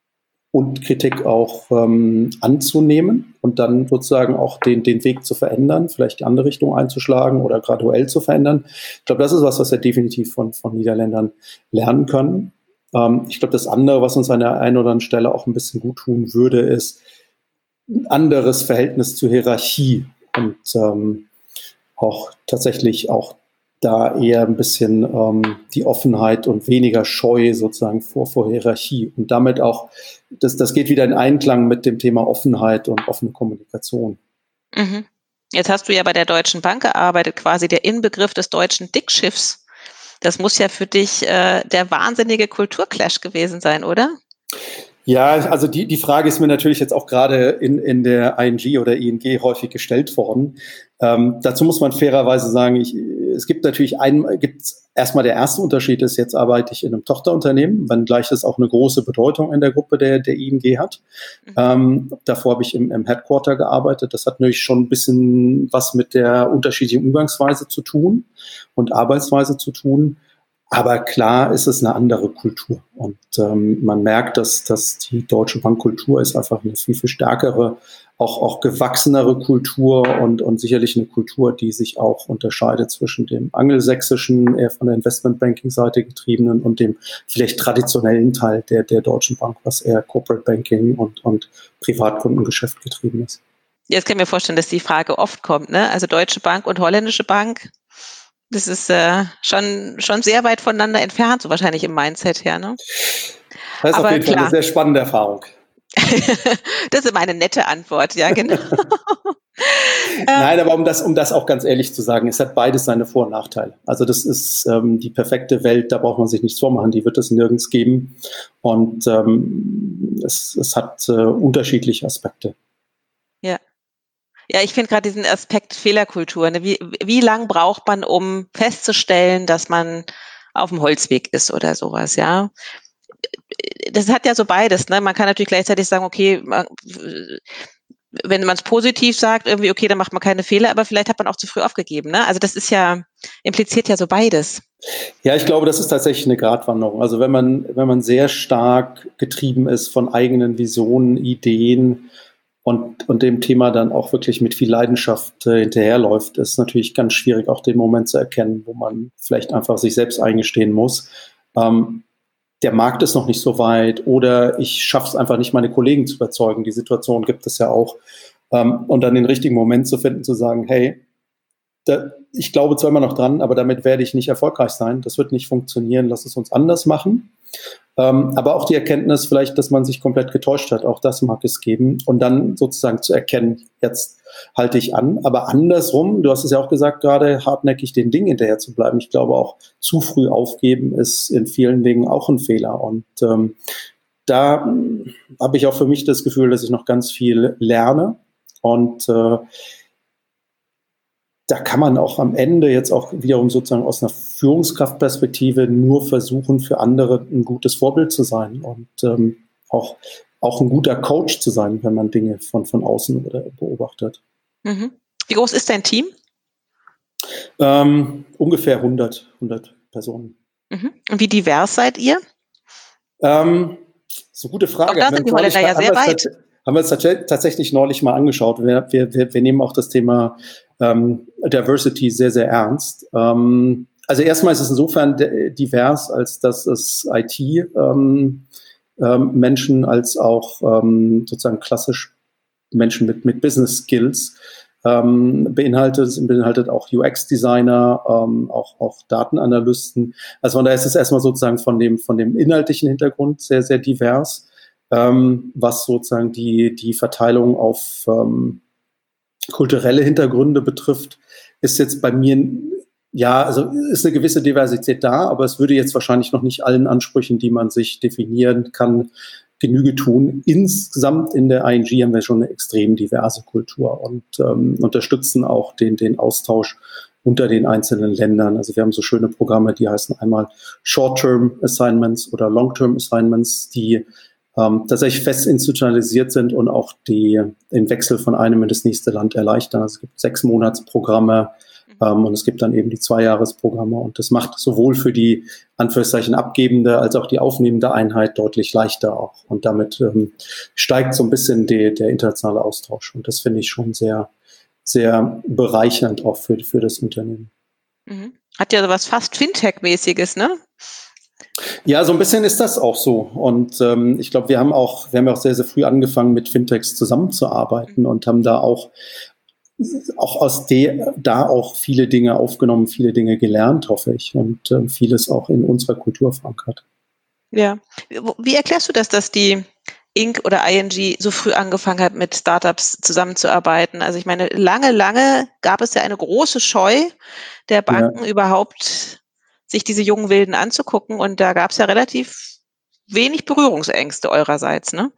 und Kritik auch ähm, anzunehmen und dann sozusagen auch den, den Weg zu verändern, vielleicht die andere Richtung einzuschlagen oder graduell zu verändern. Ich glaube, das ist was, was wir definitiv von, von Niederländern lernen können. Ähm, ich glaube, das andere, was uns an der einen oder anderen Stelle auch ein bisschen gut tun würde, ist, ein anderes Verhältnis zur Hierarchie und ähm, auch tatsächlich auch da eher ein bisschen ähm, die Offenheit und weniger Scheu sozusagen vor, vor Hierarchie und damit auch, das, das geht wieder in Einklang mit dem Thema Offenheit und offene Kommunikation. Mhm. Jetzt hast du ja bei der Deutschen Bank gearbeitet, quasi der Inbegriff des deutschen Dickschiffs. Das muss ja für dich äh, der wahnsinnige Kulturclash gewesen sein, oder? Ja, also die, die Frage ist mir natürlich jetzt auch gerade in, in der I N G oder I N G häufig gestellt worden. Ähm, dazu muss man fairerweise sagen, ich, es gibt natürlich einen, gibt erstmal der erste Unterschied ist, jetzt arbeite ich in einem Tochterunternehmen, wenngleich das auch eine große Bedeutung in der Gruppe der, der I N G hat. Mhm. Ähm, davor habe ich im, im Headquarter gearbeitet. Das hat natürlich schon ein bisschen was mit der unterschiedlichen Umgangsweise zu tun und Arbeitsweise zu tun. Aber klar ist es eine andere Kultur. Und ähm, man merkt, dass, dass die Deutsche Bankkultur ist einfach eine viel, viel stärkere, auch, auch gewachsenere Kultur und, und sicherlich eine Kultur, die sich auch unterscheidet zwischen dem angelsächsischen, eher von der Investmentbanking-Seite getriebenen und dem vielleicht traditionellen Teil der, der Deutschen Bank, was eher Corporate Banking und, und Privatkundengeschäft getrieben ist. Jetzt kann ich mir vorstellen, dass die Frage oft kommt, ne? Also Deutsche Bank und holländische Bank. Das ist äh, schon, schon sehr weit voneinander entfernt, so wahrscheinlich im Mindset her, ne? Das ist aber auf jeden klar. Fall eine sehr spannende Erfahrung. Das ist immer eine nette Antwort, ja, genau. Nein, aber um das, um das auch ganz ehrlich zu sagen, es hat beides seine Vor- und Nachteile. Also das ist ähm, die perfekte Welt, da braucht man sich nichts vormachen, die wird es nirgends geben. Und ähm, es, es hat äh, unterschiedliche Aspekte. Ja. Ja, ich finde gerade diesen Aspekt Fehlerkultur. Ne? Wie, wie lang braucht man, um festzustellen, dass man auf dem Holzweg ist oder sowas, ja? Das hat ja so beides, ne? Man kann natürlich gleichzeitig sagen, okay, man, wenn man es positiv sagt, irgendwie, okay, dann macht man keine Fehler, aber vielleicht hat man auch zu früh aufgegeben, ne? Also das ist ja, impliziert ja so beides. Ja, ich glaube, das ist tatsächlich eine Gratwanderung. Also wenn man, wenn man sehr stark getrieben ist von eigenen Visionen, Ideen, Und, und dem Thema dann auch wirklich mit viel Leidenschaft äh, hinterherläuft, ist natürlich ganz schwierig, auch den Moment zu erkennen, wo man vielleicht einfach sich selbst eingestehen muss. Ähm, der Markt ist noch nicht so weit oder ich schaffe es einfach nicht, meine Kollegen zu überzeugen. Die Situation gibt es ja auch. Ähm, und dann den richtigen Moment zu finden, zu sagen, hey, da, ich glaube zwar immer noch dran, aber damit werde ich nicht erfolgreich sein. Das wird nicht funktionieren. Lass es uns anders machen. Ähm, aber auch die Erkenntnis vielleicht, dass man sich komplett getäuscht hat, auch das mag es geben. Und dann sozusagen zu erkennen, jetzt halte ich an. Aber andersrum, du hast es ja auch gesagt gerade, hartnäckig den Dingen hinterher zu bleiben. Ich glaube auch, zu früh aufgeben ist in vielen Dingen auch ein Fehler. Und ähm, da habe ich auch für mich das Gefühl, dass ich noch ganz viel lerne. Und äh, da kann man auch am Ende jetzt auch wiederum sozusagen aus einer Führungskraftperspektive nur versuchen, für andere ein gutes Vorbild zu sein und ähm, auch, auch ein guter Coach zu sein, wenn man Dinge von, von außen beobachtet. Mhm. Wie groß ist dein Team? Ähm, ungefähr hundert, hundert Personen. Mhm. Und wie divers seid ihr? Ähm, so gute Frage. Auch da sind die Holländer ja sehr weit. Haben wir uns tatsächlich neulich mal angeschaut. Wir, wir, wir nehmen auch das Thema ähm, Diversity sehr, sehr ernst. Ähm, also erstmal ist es insofern divers, als dass es I T-Menschen ähm, als auch ähm, sozusagen klassisch Menschen mit, mit Business Skills ähm, beinhaltet. Es beinhaltet auch U X-Designer, ähm, auch, auch Datenanalysten. Also von daher ist es erstmal sozusagen von dem, von dem inhaltlichen Hintergrund sehr, sehr divers. Ähm, was sozusagen die, die Verteilung auf ähm, kulturelle Hintergründe betrifft, ist jetzt bei mir, ja, also ist eine gewisse Diversität da, aber es würde jetzt wahrscheinlich noch nicht allen Ansprüchen, die man sich definieren kann, Genüge tun. Insgesamt in der I N G haben wir schon eine extrem diverse Kultur und ähm, unterstützen auch den, den Austausch unter den einzelnen Ländern. Also wir haben so schöne Programme, die heißen einmal Short-Term Assignments oder Long-Term Assignments, die ähm, tatsächlich fest institutionalisiert sind und auch die, den Wechsel von einem in das nächste Land erleichtern. Also es gibt sechs Monatsprogramme ähm, und es gibt dann eben die Zweijahresprogramme und das macht sowohl für die Anführungszeichen abgebende als auch die aufnehmende Einheit deutlich leichter auch. Und damit ähm, steigt so ein bisschen die, der internationale Austausch und das finde ich schon sehr, sehr bereichernd auch für, für das Unternehmen. Mhm. Hat ja sowas fast Fintech-mäßiges, ne? Ja, so ein bisschen ist das auch so. Und ähm, ich glaube, wir haben auch, wir haben auch sehr, sehr früh angefangen, mit Fintechs zusammenzuarbeiten und haben da auch, auch aus der, da auch viele Dinge aufgenommen, viele Dinge gelernt, hoffe ich, und äh, vieles auch in unserer Kultur verankert. Ja. Wie erklärst du das, dass die Inc oder I N G so früh angefangen hat, mit Startups zusammenzuarbeiten? Also ich meine, lange, lange gab es ja eine große Scheu der Banken ja. überhaupt sich diese jungen Wilden anzugucken und da gab es ja relativ wenig Berührungsängste eurerseits, ne?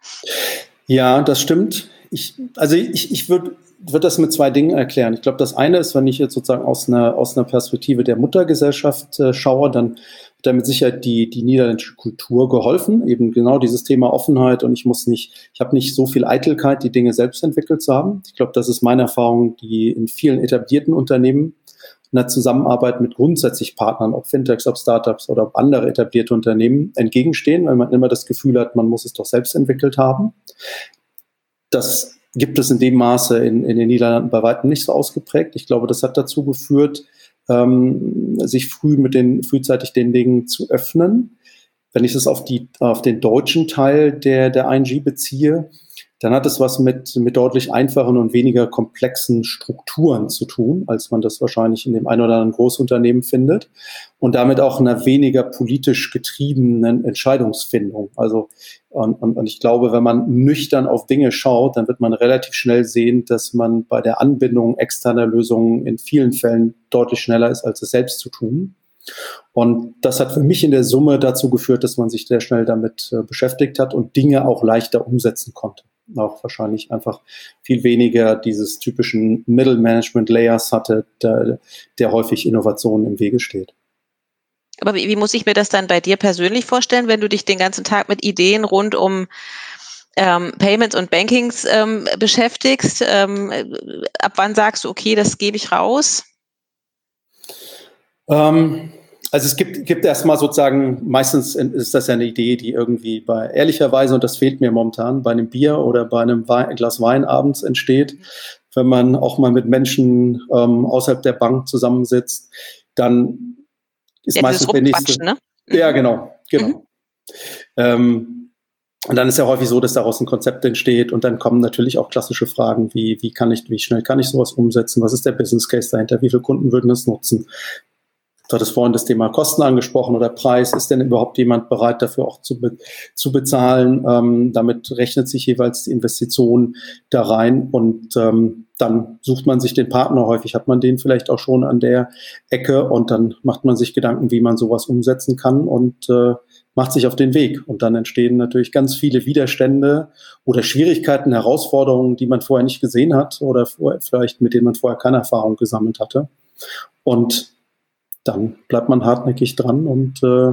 Ja, das stimmt. Ich, also ich, ich würde würd das mit zwei Dingen erklären. Ich glaube, das eine ist, wenn ich jetzt sozusagen aus einer, aus einer Perspektive der Muttergesellschaft äh, schaue, dann hat damit sicher die, die niederländische Kultur geholfen, eben genau dieses Thema Offenheit und ich muss nicht, ich habe nicht so viel Eitelkeit, die Dinge selbst entwickelt zu haben. Ich glaube, das ist meine Erfahrung, die in vielen etablierten Unternehmen einer Zusammenarbeit mit grundsätzlich Partnern, ob Fintechs, ob Startups oder ob andere etablierte Unternehmen entgegenstehen, weil man immer das Gefühl hat, man muss es doch selbst entwickelt haben. Das gibt es in dem Maße in, in den Niederlanden bei weitem nicht so ausgeprägt. Ich glaube, das hat dazu geführt, ähm, sich früh mit den, frühzeitig den Dingen zu öffnen. Wenn ich das auf die, auf den deutschen Teil der, der I N G beziehe, dann hat es was mit, mit deutlich einfachen und weniger komplexen Strukturen zu tun, als man das wahrscheinlich in dem einen oder anderen Großunternehmen findet. Und damit auch einer weniger politisch getriebenen Entscheidungsfindung. Also, und, und, und ich glaube, wenn man nüchtern auf Dinge schaut, dann wird man relativ schnell sehen, dass man bei der Anbindung externer Lösungen in vielen Fällen deutlich schneller ist, als es selbst zu tun. Und das hat für mich in der Summe dazu geführt, dass man sich sehr schnell damit äh, beschäftigt hat und Dinge auch leichter umsetzen konnte. Auch wahrscheinlich einfach viel weniger dieses typischen Middle-Management-Layers hatte, der, der häufig Innovationen im Wege steht. Aber wie, wie muss ich mir das dann bei dir persönlich vorstellen, wenn du dich den ganzen Tag mit Ideen rund um ähm, Payments und Bankings ähm, beschäftigst? Ähm, ab wann sagst du, okay, das gebe ich raus? Ähm, Also es gibt, gibt erstmal sozusagen, meistens ist das ja eine Idee, die irgendwie bei, ehrlicherweise, und das fehlt mir momentan, bei einem Bier oder bei einem Wein, Glas Wein abends entsteht, wenn man auch mal mit Menschen ähm, außerhalb der Bank zusammensitzt, dann ist ja, meistens der nächste. Ne? Ja, genau, genau. Mhm. Ähm, und dann ist ja häufig so, dass daraus ein Konzept entsteht und dann kommen natürlich auch klassische Fragen wie, wie kann ich, wie schnell kann ich sowas umsetzen? Was ist der Business Case dahinter? Wie viele Kunden würden das nutzen? Du hattest vorhin das Thema Kosten angesprochen oder Preis. Ist denn überhaupt jemand bereit, dafür auch zu, be- zu bezahlen? Ähm, damit rechnet sich jeweils die Investition da rein und ähm, dann sucht man sich den Partner. Häufig hat man den vielleicht auch schon an der Ecke und dann macht man sich Gedanken, wie man sowas umsetzen kann und äh, macht sich auf den Weg. Und dann entstehen natürlich ganz viele Widerstände oder Schwierigkeiten, Herausforderungen, die man vorher nicht gesehen hat oder vor, vielleicht mit denen man vorher keine Erfahrung gesammelt hatte. Und dann bleibt man hartnäckig dran und äh,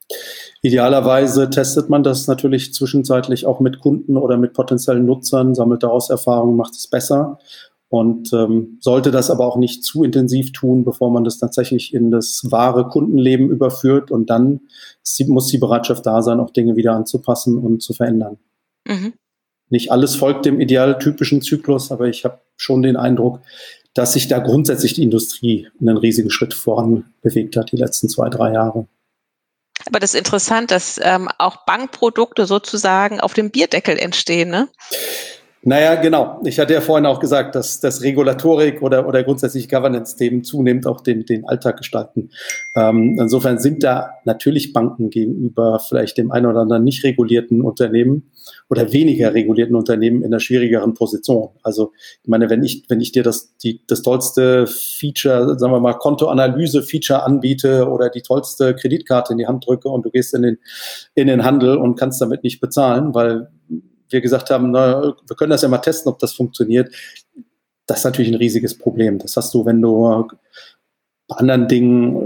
idealerweise testet man das natürlich zwischenzeitlich auch mit Kunden oder mit potenziellen Nutzern, sammelt daraus Erfahrungen, macht es besser und ähm, sollte das aber auch nicht zu intensiv tun, bevor man das tatsächlich in das wahre Kundenleben überführt und dann muss die Bereitschaft da sein, auch Dinge wieder anzupassen und zu verändern. Mhm. Nicht alles folgt dem idealtypischen Zyklus, aber ich habe schon den Eindruck, dass sich da grundsätzlich die Industrie einen riesigen Schritt voran bewegt hat, die letzten zwei, drei Jahre. Aber das ist interessant, dass ähm, auch Bankprodukte sozusagen auf dem Bierdeckel entstehen, ne? Naja, genau. Ich hatte ja vorhin auch gesagt, dass das Regulatorik oder, oder grundsätzlich Governance-Themen zunehmend auch den, den Alltag gestalten. Ähm, insofern sind da natürlich Banken gegenüber vielleicht dem einen oder anderen nicht regulierten Unternehmen oder weniger regulierten Unternehmen in einer schwierigeren Position. Also ich meine, wenn ich, wenn ich dir das, die, das tollste Feature, sagen wir mal, Kontoanalyse-Feature anbiete oder die tollste Kreditkarte in die Hand drücke und du gehst in den, in den Handel und kannst damit nicht bezahlen, weil wir gesagt haben, na, wir können das ja mal testen, ob das funktioniert. Das ist natürlich ein riesiges Problem. Das hast du, wenn du bei anderen Dingen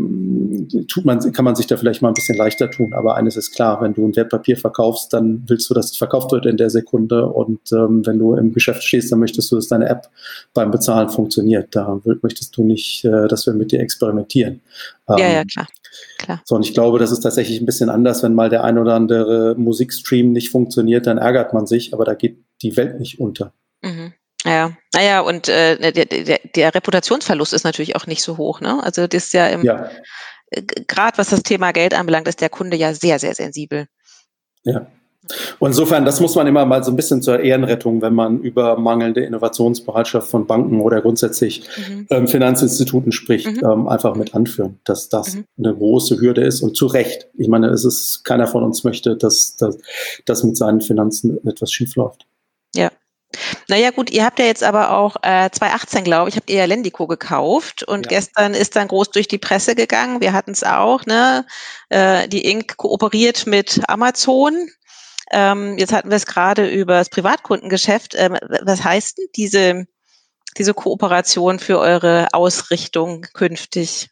ähm, tut man, kann man sich da vielleicht mal ein bisschen leichter tun. Aber eines ist klar, wenn du ein Wertpapier verkaufst, dann willst du, dass es verkauft wird in der Sekunde. Und ähm, wenn du im Geschäft stehst, dann möchtest du, dass deine App beim Bezahlen funktioniert. Da möchtest du nicht, äh, dass wir mit dir experimentieren. Ähm, ja, ja, klar. Klar. So, und ich glaube, das ist tatsächlich ein bisschen anders, wenn mal der ein oder andere Musikstream nicht funktioniert, dann ärgert man sich, aber da geht die Welt nicht unter. Mhm. Ja, naja, und äh, der, der, der Reputationsverlust ist natürlich auch nicht so hoch, ne? Also das ist ja im, ja. äh, gerade was das Thema Geld anbelangt, ist der Kunde ja sehr, sehr sensibel. Ja. Und insofern, das muss man immer mal so ein bisschen zur Ehrenrettung, wenn man über mangelnde Innovationsbereitschaft von Banken oder grundsätzlich mhm. ähm, Finanzinstituten spricht, mhm. ähm, einfach mit anführen, dass das mhm. eine große Hürde ist und zu Recht. Ich meine, es ist, keiner von uns möchte, dass, dass, dass mit seinen Finanzen etwas schiefläuft. Ja. Naja gut, ihr habt ja jetzt aber auch äh, zwanzig achtzehn, glaube ich, habt ihr ja Lendico gekauft und ja. gestern ist dann groß durch die Presse gegangen, wir hatten es auch, ne? Äh, die Inc kooperiert mit Amazon. Ähm, jetzt hatten wir es gerade über das Privatkundengeschäft. Ähm, was heißt denn diese, diese Kooperation für eure Ausrichtung künftig?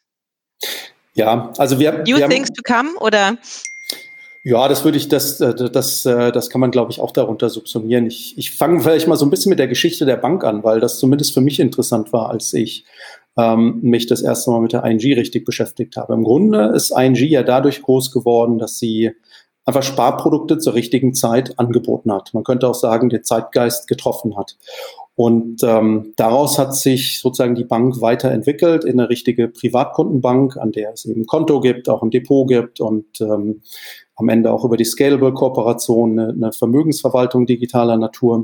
Ja, also wir, New wir things haben, to come, oder? Ja, das würde ich, das, das, das kann man, glaube ich, auch darunter subsumieren. Ich, ich fange vielleicht mal so ein bisschen mit der Geschichte der Bank an, weil das zumindest für mich interessant war, als ich ähm, mich das erste Mal mit der I N G richtig beschäftigt habe. Im Grunde ist I N G ja dadurch groß geworden, dass sie einfach Sparprodukte zur richtigen Zeit angeboten hat. Man könnte auch sagen, den Zeitgeist getroffen hat. Und ähm, daraus hat sich sozusagen die Bank weiterentwickelt in eine richtige Privatkundenbank, an der es eben ein Konto gibt, auch ein Depot gibt und ähm, am Ende auch über die Scalable-Kooperation eine, eine Vermögensverwaltung digitaler Natur.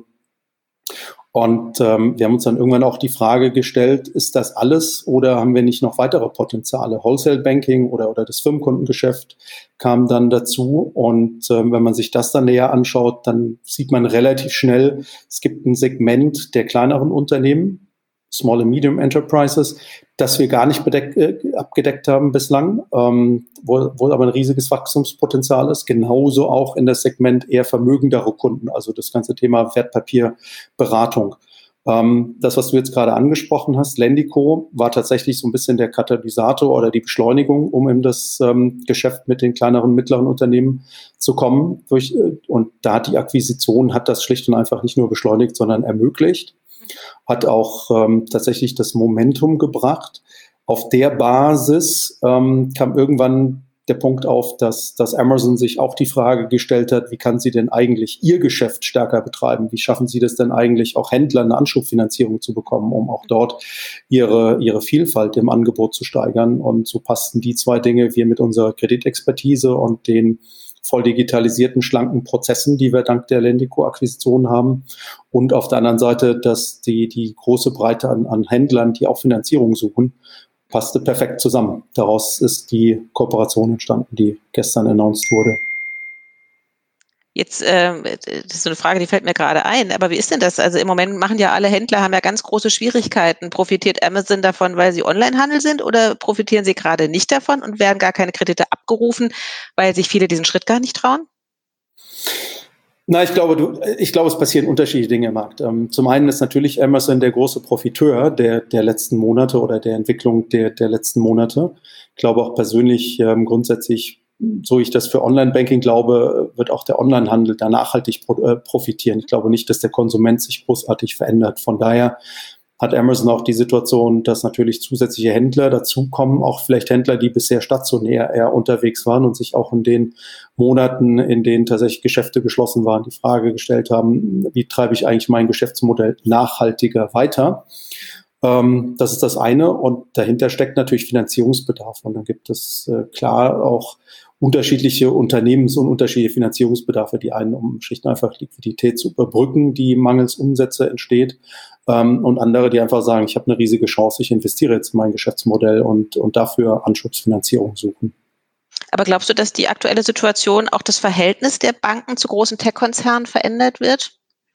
Und ähm, wir haben uns dann irgendwann auch die Frage gestellt, ist das alles oder haben wir nicht noch weitere Potenziale? Wholesale Banking oder, oder das Firmenkundengeschäft kam dann dazu. Und ähm, wenn man sich das dann näher anschaut, dann sieht man relativ schnell, es gibt ein Segment der kleineren Unternehmen, Small and Medium Enterprises, das wir gar nicht bedeck, äh, abgedeckt haben bislang, ähm, wo, wo aber ein riesiges Wachstumspotenzial ist. Genauso auch in das Segment eher vermögendere Kunden, also das ganze Thema Wertpapierberatung. Ähm, das, was du jetzt gerade angesprochen hast, Lendico, war tatsächlich so ein bisschen der Katalysator oder die Beschleunigung, um in das ähm, Geschäft mit den kleineren und mittleren Unternehmen zu kommen. Durch, äh, und da hat die Akquisition, hat das schlicht und einfach nicht nur beschleunigt, sondern ermöglicht. Hat auch ähm, tatsächlich das Momentum gebracht. Auf der Basis ähm, kam irgendwann der Punkt auf, dass, dass Amazon sich auch die Frage gestellt hat, wie kann sie denn eigentlich ihr Geschäft stärker betreiben? Wie schaffen sie das denn eigentlich, auch Händler eine Anschubfinanzierung zu bekommen, um auch dort ihre, ihre Vielfalt im Angebot zu steigern? Und so passten die zwei Dinge, wir mit unserer Kreditexpertise und den voll digitalisierten, schlanken Prozessen, die wir dank der Lendico-Akquisition haben. Und auf der anderen Seite, dass die, die große Breite an, an Händlern, die auch Finanzierung suchen, passte perfekt zusammen. Daraus ist die Kooperation entstanden, die gestern announced wurde. Jetzt, äh, das ist so eine Frage, die fällt mir gerade ein, aber wie ist denn das? Also im Moment machen ja alle Händler, haben ja ganz große Schwierigkeiten. Profitiert Amazon davon, weil sie Onlinehandel sind oder profitieren sie gerade nicht davon und werden gar keine Kredite abgerufen, weil sich viele diesen Schritt gar nicht trauen? Na, ich glaube, du, ich glaube, es passieren unterschiedliche Dinge im Markt. Ähm, zum einen ist natürlich Amazon der große Profiteur der, der letzten Monate oder der Entwicklung der, der letzten Monate. Ich glaube auch persönlich ähm, grundsätzlich, so ich das für Online-Banking glaube, wird auch der Onlinehandel da nachhaltig pro, äh, profitieren. Ich glaube nicht, dass der Konsument sich großartig verändert. Von daher hat Amazon auch die Situation, dass natürlich zusätzliche Händler dazukommen, auch vielleicht Händler, die bisher stationär eher unterwegs waren und sich auch in den Monaten, in denen tatsächlich Geschäfte geschlossen waren, die Frage gestellt haben, wie treibe ich eigentlich mein Geschäftsmodell nachhaltiger weiter? Ähm, das ist das eine und dahinter steckt natürlich Finanzierungsbedarf und dann gibt es äh, klar auch unterschiedliche Unternehmens- und unterschiedliche Finanzierungsbedarfe. Die einen, um schlicht und einfach Liquidität zu überbrücken, die mangels Umsätze entsteht. Ähm, und andere, die einfach sagen, ich habe eine riesige Chance, ich investiere jetzt in mein Geschäftsmodell und, und dafür Anschubsfinanzierung suchen. Aber glaubst du, dass die aktuelle Situation auch das Verhältnis der Banken zu großen Tech-Konzernen verändert wird?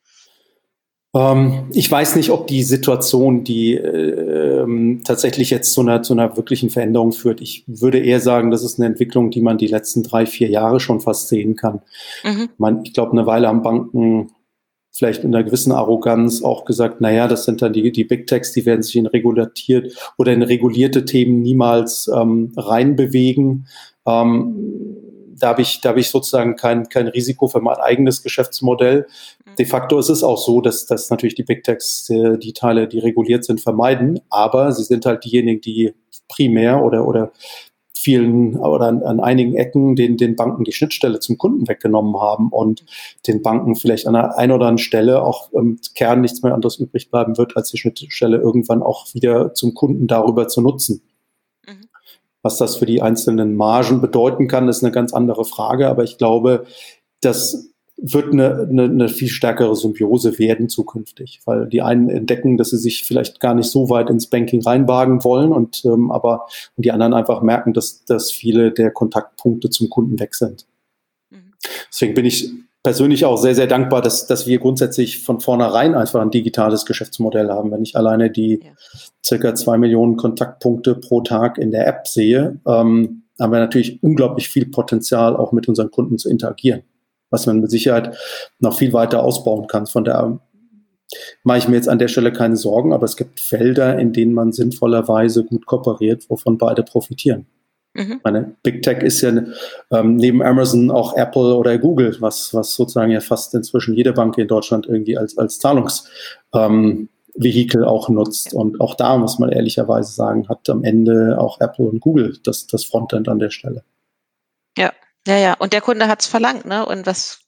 Ähm, ich weiß nicht, ob die Situation, die äh, tatsächlich jetzt zu einer, zu einer wirklichen Veränderung führt. Ich würde eher sagen, das ist eine Entwicklung, die man die letzten drei, vier Jahre schon fast sehen kann. Mhm. Man, ich glaube, eine Weile haben Banken vielleicht in einer gewissen Arroganz auch gesagt, naja, das sind dann die, die Big Techs, die werden sich in reguliert oder in regulierte Themen niemals ähm, reinbewegen. Ähm, Da habe ich, da habe ich sozusagen kein, kein Risiko für mein eigenes Geschäftsmodell. De facto ist es auch so, dass, dass natürlich die Big Techs äh, die Teile, die reguliert sind, vermeiden. Aber sie sind halt diejenigen, die primär oder, oder vielen oder an, an einigen Ecken den, den Banken die Schnittstelle zum Kunden weggenommen haben und den Banken vielleicht an einer ein oder anderen Stelle auch im Kern nichts mehr anderes übrig bleiben wird, als die Schnittstelle irgendwann auch wieder zum Kunden darüber zu nutzen. Was das für die einzelnen Margen bedeuten kann, ist eine ganz andere Frage. Aber ich glaube, das wird eine, eine, eine viel stärkere Symbiose werden zukünftig, weil die einen entdecken, dass sie sich vielleicht gar nicht so weit ins Banking reinwagen wollen und ähm, aber und die anderen einfach merken, dass, dass viele der Kontaktpunkte zum Kunden weg sind. Mhm. Deswegen bin ich persönlich auch sehr, sehr dankbar, dass, dass wir grundsätzlich von vornherein einfach ein digitales Geschäftsmodell haben. Wenn ich alleine die ja. circa zwei Millionen Kontaktpunkte pro Tag in der App sehe, ähm, haben wir natürlich unglaublich viel Potenzial, auch mit unseren Kunden zu interagieren, was man mit Sicherheit noch viel weiter ausbauen kann. Von daher mache ich mir jetzt an der Stelle keine Sorgen, aber es gibt Felder, in denen man sinnvollerweise gut kooperiert, wovon beide profitieren. Mhm. Meine Big Tech ist ja ähm, neben Amazon auch Apple oder Google, was, was sozusagen ja fast inzwischen jede Bank in Deutschland irgendwie als, als Zahlungsprovider Vehikel auch nutzt. Und auch da muss man ehrlicherweise sagen, hat am Ende auch Apple und Google das, das Frontend an der Stelle. Ja, ja, ja. Und der Kunde hat es verlangt, ne? Und was,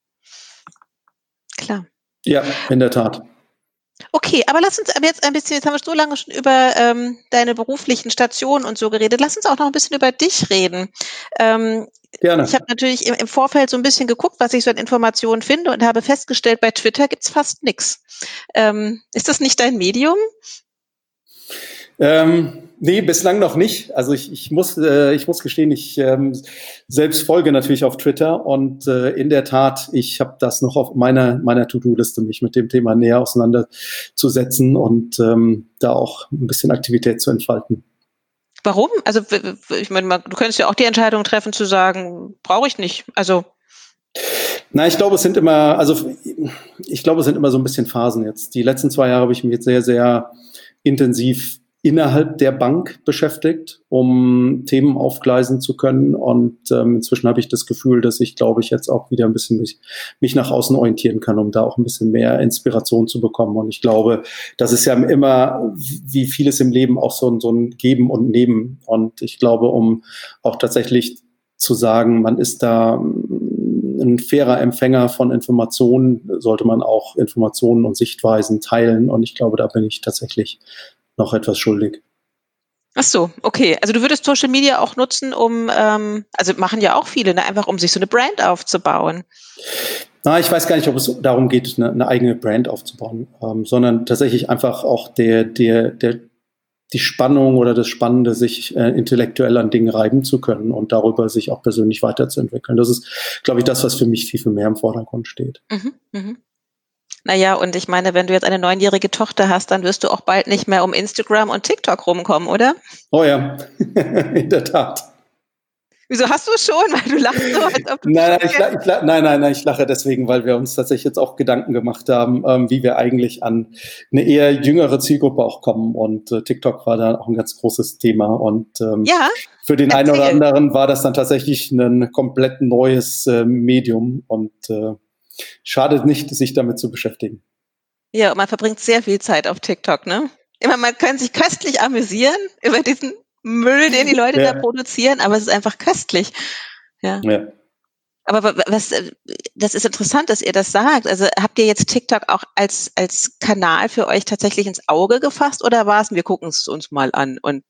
klar. Ja, in der Tat. Okay, aber lass uns aber jetzt ein bisschen, jetzt haben wir so lange schon über ähm, deine beruflichen Stationen und so geredet. Lass uns auch noch ein bisschen über dich reden. Ähm, Gerne. Ich habe natürlich im, im Vorfeld so ein bisschen geguckt, was ich so an Informationen finde und habe festgestellt, bei Twitter gibt's fast nichts. Ähm, ist das nicht dein Medium? Ähm, nee, bislang noch nicht. Also ich, ich muss, äh, ich muss gestehen, ich ähm, selbst folge natürlich auf Twitter und äh, in der Tat, ich habe das noch auf meiner meiner To-Do-Liste, mich mit dem Thema näher auseinanderzusetzen und ähm, da auch ein bisschen Aktivität zu entfalten. Warum? Also ich meine, du könntest ja auch die Entscheidung treffen zu sagen, brauche ich nicht. Also Na, ich glaube, es sind immer, also ich glaube, es sind immer so ein bisschen Phasen jetzt. Die letzten zwei Jahre habe ich mich jetzt sehr, sehr intensiv innerhalb der Bank beschäftigt, um Themen aufgleisen zu können. Und ähm, inzwischen habe ich das Gefühl, dass ich, glaube ich, jetzt auch wieder ein bisschen mich, mich nach außen orientieren kann, um da auch ein bisschen mehr Inspiration zu bekommen. Und ich glaube, das ist ja immer, wie vieles im Leben, auch so, so ein Geben und Nehmen. Und ich glaube, um auch tatsächlich zu sagen, man ist da ein fairer Empfänger von Informationen, sollte man auch Informationen und Sichtweisen teilen. Und ich glaube, da bin ich tatsächlich noch etwas schuldig. Ach so, okay. Also du würdest Social Media auch nutzen, um, ähm, also machen ja auch viele, ne? Einfach um sich so eine Brand aufzubauen. Na, ich weiß gar nicht, ob es darum geht, eine, eine eigene Brand aufzubauen, ähm, sondern tatsächlich einfach auch der, der, der, die Spannung oder das Spannende, sich äh, intellektuell an Dingen reiben zu können und darüber sich auch persönlich weiterzuentwickeln. Das ist, glaube ich, das, was für mich viel, viel mehr im Vordergrund steht. Mhm, mhm. Naja, und ich meine, wenn du jetzt eine neunjährige Tochter hast, dann wirst du auch bald nicht mehr um Instagram und TikTok rumkommen, oder? Oh ja, in der Tat. Wieso hast du es schon? Weil du lachst so, als ob du nein, nein, ich, ich, nein, nein, nein, ich lache deswegen, weil wir uns tatsächlich jetzt auch Gedanken gemacht haben, ähm, wie wir eigentlich an eine eher jüngere Zielgruppe auch kommen. Und äh, TikTok war da auch ein ganz großes Thema. Und ähm, ja, für den erzähl. einen oder anderen war das dann tatsächlich ein komplett neues äh, Medium. Und äh, schadet nicht, sich damit zu beschäftigen. Ja, und man verbringt sehr viel Zeit auf TikTok, ne? Immer, man kann sich köstlich amüsieren über diesen Müll, den die Leute ja. da produzieren, aber es ist einfach köstlich. Ja. ja. Aber was, das ist interessant, dass ihr das sagt. Also habt ihr jetzt TikTok auch als, als Kanal für euch tatsächlich ins Auge gefasst oder war es, wir gucken es uns mal an und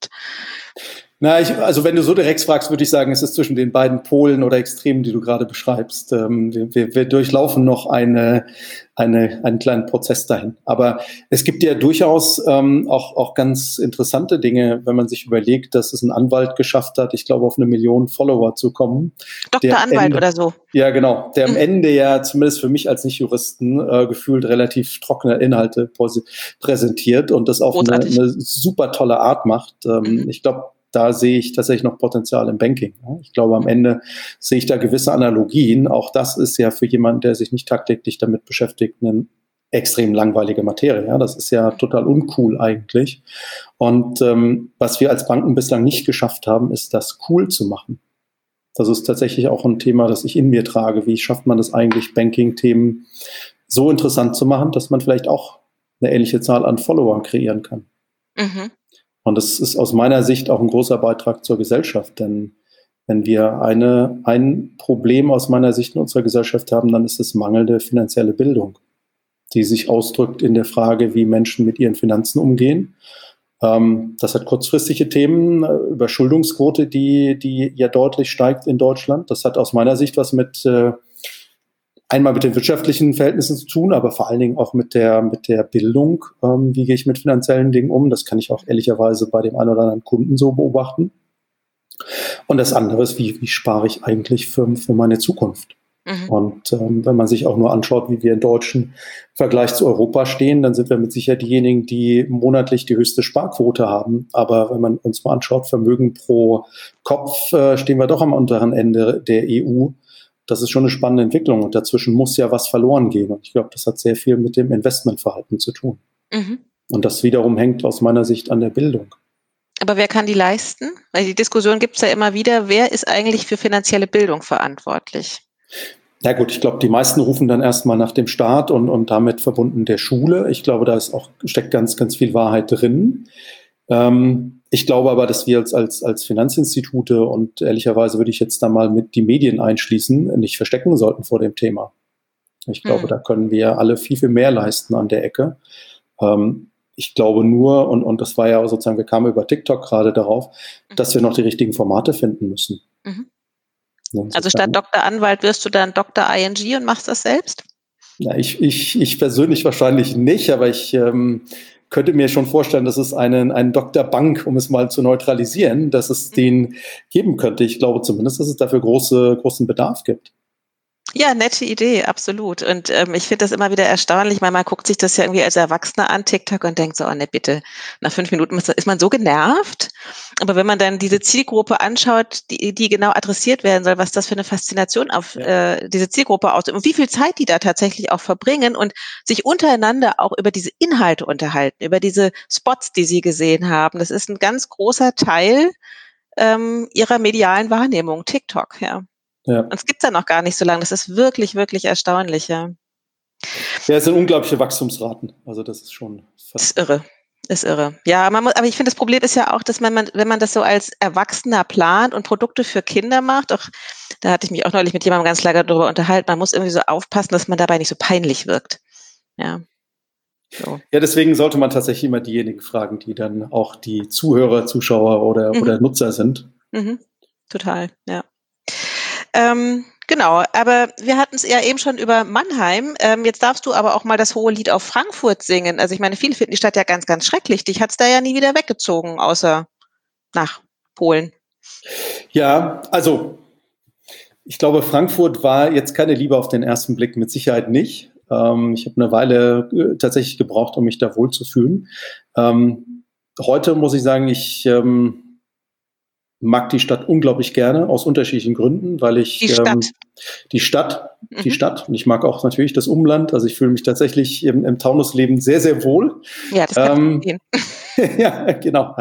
Na, ich, also wenn du so direkt fragst, würde ich sagen, es ist zwischen den beiden Polen oder Extremen, die du gerade beschreibst. Ähm, wir, wir durchlaufen noch eine, eine, einen kleinen Prozess dahin. Aber es gibt ja durchaus ähm, auch, auch ganz interessante Dinge, wenn man sich überlegt, dass es ein Anwalt geschafft hat, ich glaube, auf eine Million Follower zu kommen. Doktor Anwalt Ende, oder so. Ja, genau. Der am Ende ja, zumindest für mich als Nicht-Juristen, äh, gefühlt relativ trockene Inhalte präsentiert und das auf eine, eine super tolle Art macht. Ähm, mhm. Ich glaube, da sehe ich tatsächlich noch Potenzial im Banking. Ich glaube, am Ende sehe ich da gewisse Analogien. Auch das ist ja für jemanden, der sich nicht tagtäglich damit beschäftigt, eine extrem langweilige Materie. Das ist ja total uncool eigentlich. Und ähm, was wir als Banken bislang nicht geschafft haben, ist das cool zu machen. Das ist tatsächlich auch ein Thema, das ich in mir trage. Wie schafft man das eigentlich, Banking-Themen so interessant zu machen, dass man vielleicht auch eine ähnliche Zahl an Followern kreieren kann? Mhm. Und das ist aus meiner Sicht auch ein großer Beitrag zur Gesellschaft, denn wenn wir eine, ein Problem aus meiner Sicht in unserer Gesellschaft haben, dann ist es mangelnde finanzielle Bildung, die sich ausdrückt in der Frage, wie Menschen mit ihren Finanzen umgehen. Ähm, das hat kurzfristige Themen, Überschuldungsquote, die, die ja deutlich steigt in Deutschland. Das hat aus meiner Sicht was mit äh, einmal mit den wirtschaftlichen Verhältnissen zu tun, aber vor allen Dingen auch mit der, mit der Bildung. Ähm, wie gehe ich mit finanziellen Dingen um? Das kann ich auch ehrlicherweise bei dem einen oder anderen Kunden so beobachten. Und das andere ist, wie, wie spare ich eigentlich für, für meine Zukunft? Mhm. Und ähm, wenn man sich auch nur anschaut, wie wir in deutschen Vergleich zu Europa stehen, dann sind wir mit Sicherheit diejenigen, die monatlich die höchste Sparquote haben. Aber wenn man uns mal anschaut, Vermögen pro Kopf, äh, stehen wir doch am unteren Ende der E U. Das ist schon eine spannende Entwicklung und dazwischen muss ja was verloren gehen. Und ich glaube, das hat sehr viel mit dem Investmentverhalten zu tun. Mhm. Und das wiederum hängt aus meiner Sicht an der Bildung. Aber wer kann die leisten? Weil die Diskussion gibt es ja immer wieder, wer ist eigentlich für finanzielle Bildung verantwortlich? Ja gut, ich glaube, die meisten rufen dann erstmal nach dem Staat und, und damit verbunden der Schule. Ich glaube, da ist auch, steckt ganz, ganz viel Wahrheit drin. Ähm, ich glaube aber, dass wir als, als, als Finanzinstitute und ehrlicherweise würde ich jetzt da mal mit die Medien einschließen, nicht verstecken sollten vor dem Thema. Ich glaube, hm. da können wir alle viel, viel mehr leisten an der Ecke. Ähm, ich glaube nur, und, und das war ja sozusagen, wir kamen über TikTok gerade darauf, mhm. dass wir noch die richtigen Formate finden müssen. Mhm. Also statt Doktor Anwalt wirst du dann Doktor I N G und machst das selbst? Ja, ich, ich, ich persönlich wahrscheinlich nicht, aber ich ähm, könnte mir schon vorstellen, dass es einen, einen Doktor Bank, um es mal zu neutralisieren, dass es mhm. den geben könnte. Ich glaube zumindest, dass es dafür große, großen Bedarf gibt. Ja, nette Idee, absolut. Und ähm, ich finde das immer wieder erstaunlich. Man guckt sich das ja irgendwie als Erwachsener an, TikTok, und denkt so, oh ne, bitte, nach fünf Minuten ist man so genervt. Aber wenn man dann diese Zielgruppe anschaut, die, die genau adressiert werden soll, was das für eine Faszination auf ja. äh, diese Zielgruppe ausübt und wie viel Zeit die da tatsächlich auch verbringen und sich untereinander auch über diese Inhalte unterhalten, über diese Spots, die sie gesehen haben. Das ist ein ganz großer Teil ähm, ihrer medialen Wahrnehmung, TikTok, ja. Ja. Und es gibt es ja noch gar nicht so lange. Das ist wirklich, wirklich erstaunlich, ja. Ja, es sind unglaubliche Wachstumsraten. Also das ist schon fast ist irre. Ist irre. Ja, man muss, aber ich finde, das Problem ist ja auch, dass man, man, wenn man das so als Erwachsener plant und Produkte für Kinder macht, auch da hatte ich mich auch neulich mit jemandem ganz lange darüber unterhalten, man muss irgendwie so aufpassen, dass man dabei nicht so peinlich wirkt. Ja. So. Ja, deswegen sollte man tatsächlich immer diejenigen fragen, die dann auch die Zuhörer, Zuschauer oder, mhm. oder Nutzer sind. Mhm. Total, ja. Ähm, genau, aber wir hatten es ja eben schon über Mannheim. Ähm, jetzt darfst du aber auch mal das hohe Lied auf Frankfurt singen. Also ich meine, viele finden die Stadt ja ganz, ganz schrecklich. Dich hat es da ja nie wieder weggezogen, außer nach Polen. Ja, also ich glaube, Frankfurt war jetzt keine Liebe auf den ersten Blick, mit Sicherheit nicht. Ähm, ich habe eine Weile äh, tatsächlich gebraucht, um mich da wohlzufühlen. Ähm, heute muss ich sagen, ich... Ähm, mag die Stadt unglaublich gerne, aus unterschiedlichen Gründen, weil ich die Stadt, ähm, die Stadt, mhm. die Stadt, und ich mag auch natürlich das Umland, also ich fühle mich tatsächlich im, im Taunusleben sehr, sehr wohl. Ja, das kann ich ähm, ja, genau.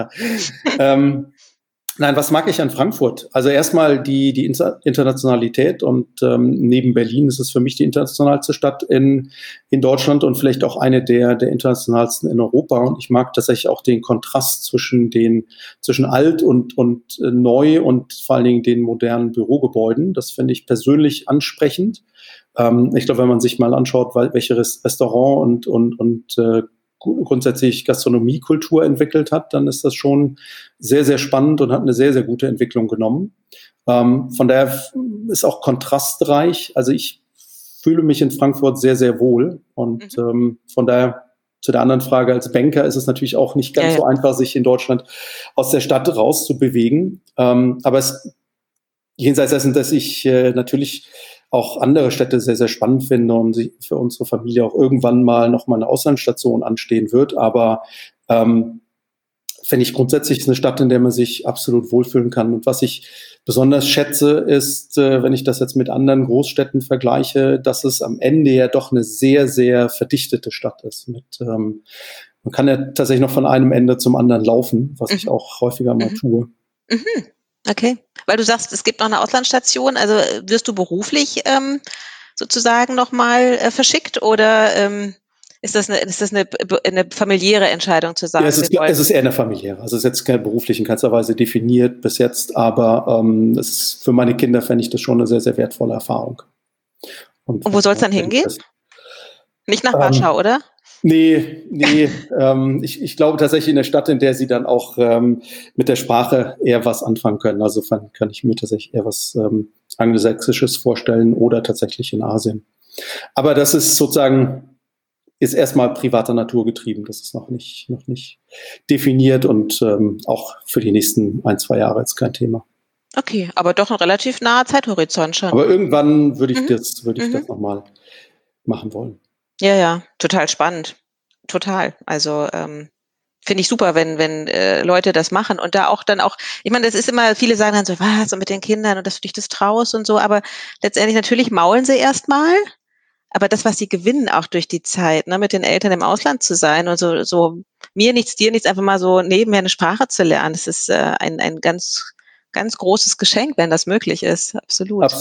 ähm, Nein, was mag ich an Frankfurt? Also erstmal die, die Internationalität und ähm, neben Berlin ist es für mich die internationalste Stadt in, in Deutschland und vielleicht auch eine der, der internationalsten in Europa. Und ich mag tatsächlich auch den Kontrast zwischen den, zwischen alt und, und äh, neu und vor allen Dingen den modernen Bürogebäuden. Das finde ich persönlich ansprechend. Ähm, ich glaube, wenn man sich mal anschaut, welche Restaurant und, und, und äh, grundsätzlich Gastronomiekultur entwickelt hat, dann ist das schon sehr, sehr spannend und hat eine sehr, sehr gute Entwicklung genommen. Ähm, von daher ist auch kontrastreich. Also ich fühle mich in Frankfurt sehr, sehr wohl. Und mhm. ähm, von daher zu der anderen Frage, als Banker ist es natürlich auch nicht ganz ja, ja. so einfach, sich in Deutschland aus der Stadt rauszubewegen. Ähm, aber es jenseits dessen, dass ich äh, natürlich auch andere Städte sehr, sehr spannend finde und für unsere Familie auch irgendwann mal nochmal eine Auslandsstation anstehen wird. Aber ähm, finde ich grundsätzlich ist eine Stadt, in der man sich absolut wohlfühlen kann. Und was ich besonders schätze, ist, äh, wenn ich das jetzt mit anderen Großstädten vergleiche, dass es am Ende ja doch eine sehr, sehr verdichtete Stadt ist. Mit, ähm, man kann ja tatsächlich noch von einem Ende zum anderen laufen, was mhm. ich auch häufiger mal mhm. tue. Mhm. Okay, weil du sagst, es gibt noch eine Auslandsstation, also wirst du beruflich ähm, sozusagen nochmal äh, verschickt oder ähm, ist das, eine, ist das eine, eine familiäre Entscheidung zu sagen? Ja, es ist, es ist eher eine familiäre, also es ist jetzt keine beruflich in keinster Weise definiert bis jetzt, aber ähm, es ist, für meine Kinder fände ich das schon eine sehr, sehr wertvolle Erfahrung. Und, Und wo soll es dann hingehen? Das, Nicht nach ähm, Warschau, oder? Nee, nee, ähm, ich, ich glaube tatsächlich in der Stadt, in der sie dann auch ähm, mit der Sprache eher was anfangen können. Also kann, kann ich mir tatsächlich eher was ähm, Angelsächsisches vorstellen oder tatsächlich in Asien. Aber das ist sozusagen, ist erstmal privater Natur getrieben. Das ist noch nicht, noch nicht definiert und ähm, auch für die nächsten ein, zwei Jahre jetzt kein Thema. Okay, aber doch ein relativ naher Zeithorizont schon. Aber irgendwann würde ich mhm. das, würde ich mhm. das nochmal machen wollen. Ja, ja, total spannend. Total. Also ähm, finde ich super, wenn wenn äh, Leute das machen und da auch dann auch, ich meine, das ist immer, viele sagen dann so, was, und mit den Kindern und dass du dich das traust und so, aber letztendlich natürlich maulen sie erstmal, aber das, was sie gewinnen auch durch die Zeit, ne, mit den Eltern im Ausland zu sein und so, so mir nichts, dir nichts, einfach mal so nebenher eine Sprache zu lernen, das ist äh, ein, ein ganz, ganz großes Geschenk, wenn das möglich ist. Absolut. Absolut.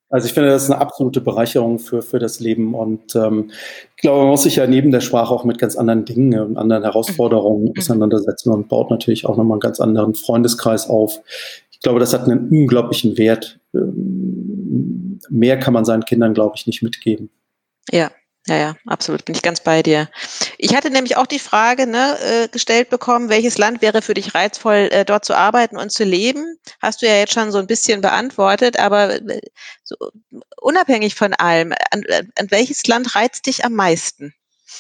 Also ich finde, das ist eine absolute Bereicherung für, für das Leben und ähm, ich glaube, man muss sich ja neben der Sprache auch mit ganz anderen Dingen und anderen Herausforderungen mhm. auseinandersetzen und baut natürlich auch nochmal einen ganz anderen Freundeskreis auf. Ich glaube, das hat einen unglaublichen Wert. Ähm, mehr kann man seinen Kindern, glaube ich, nicht mitgeben. Ja. Ja, ja, absolut, bin ich ganz bei dir. Ich hatte nämlich auch die Frage ne, äh, gestellt bekommen, welches Land wäre für dich reizvoll, äh, dort zu arbeiten und zu leben? Hast du ja jetzt schon so ein bisschen beantwortet, aber äh, so, unabhängig von allem, an, an welches Land reizt dich am meisten?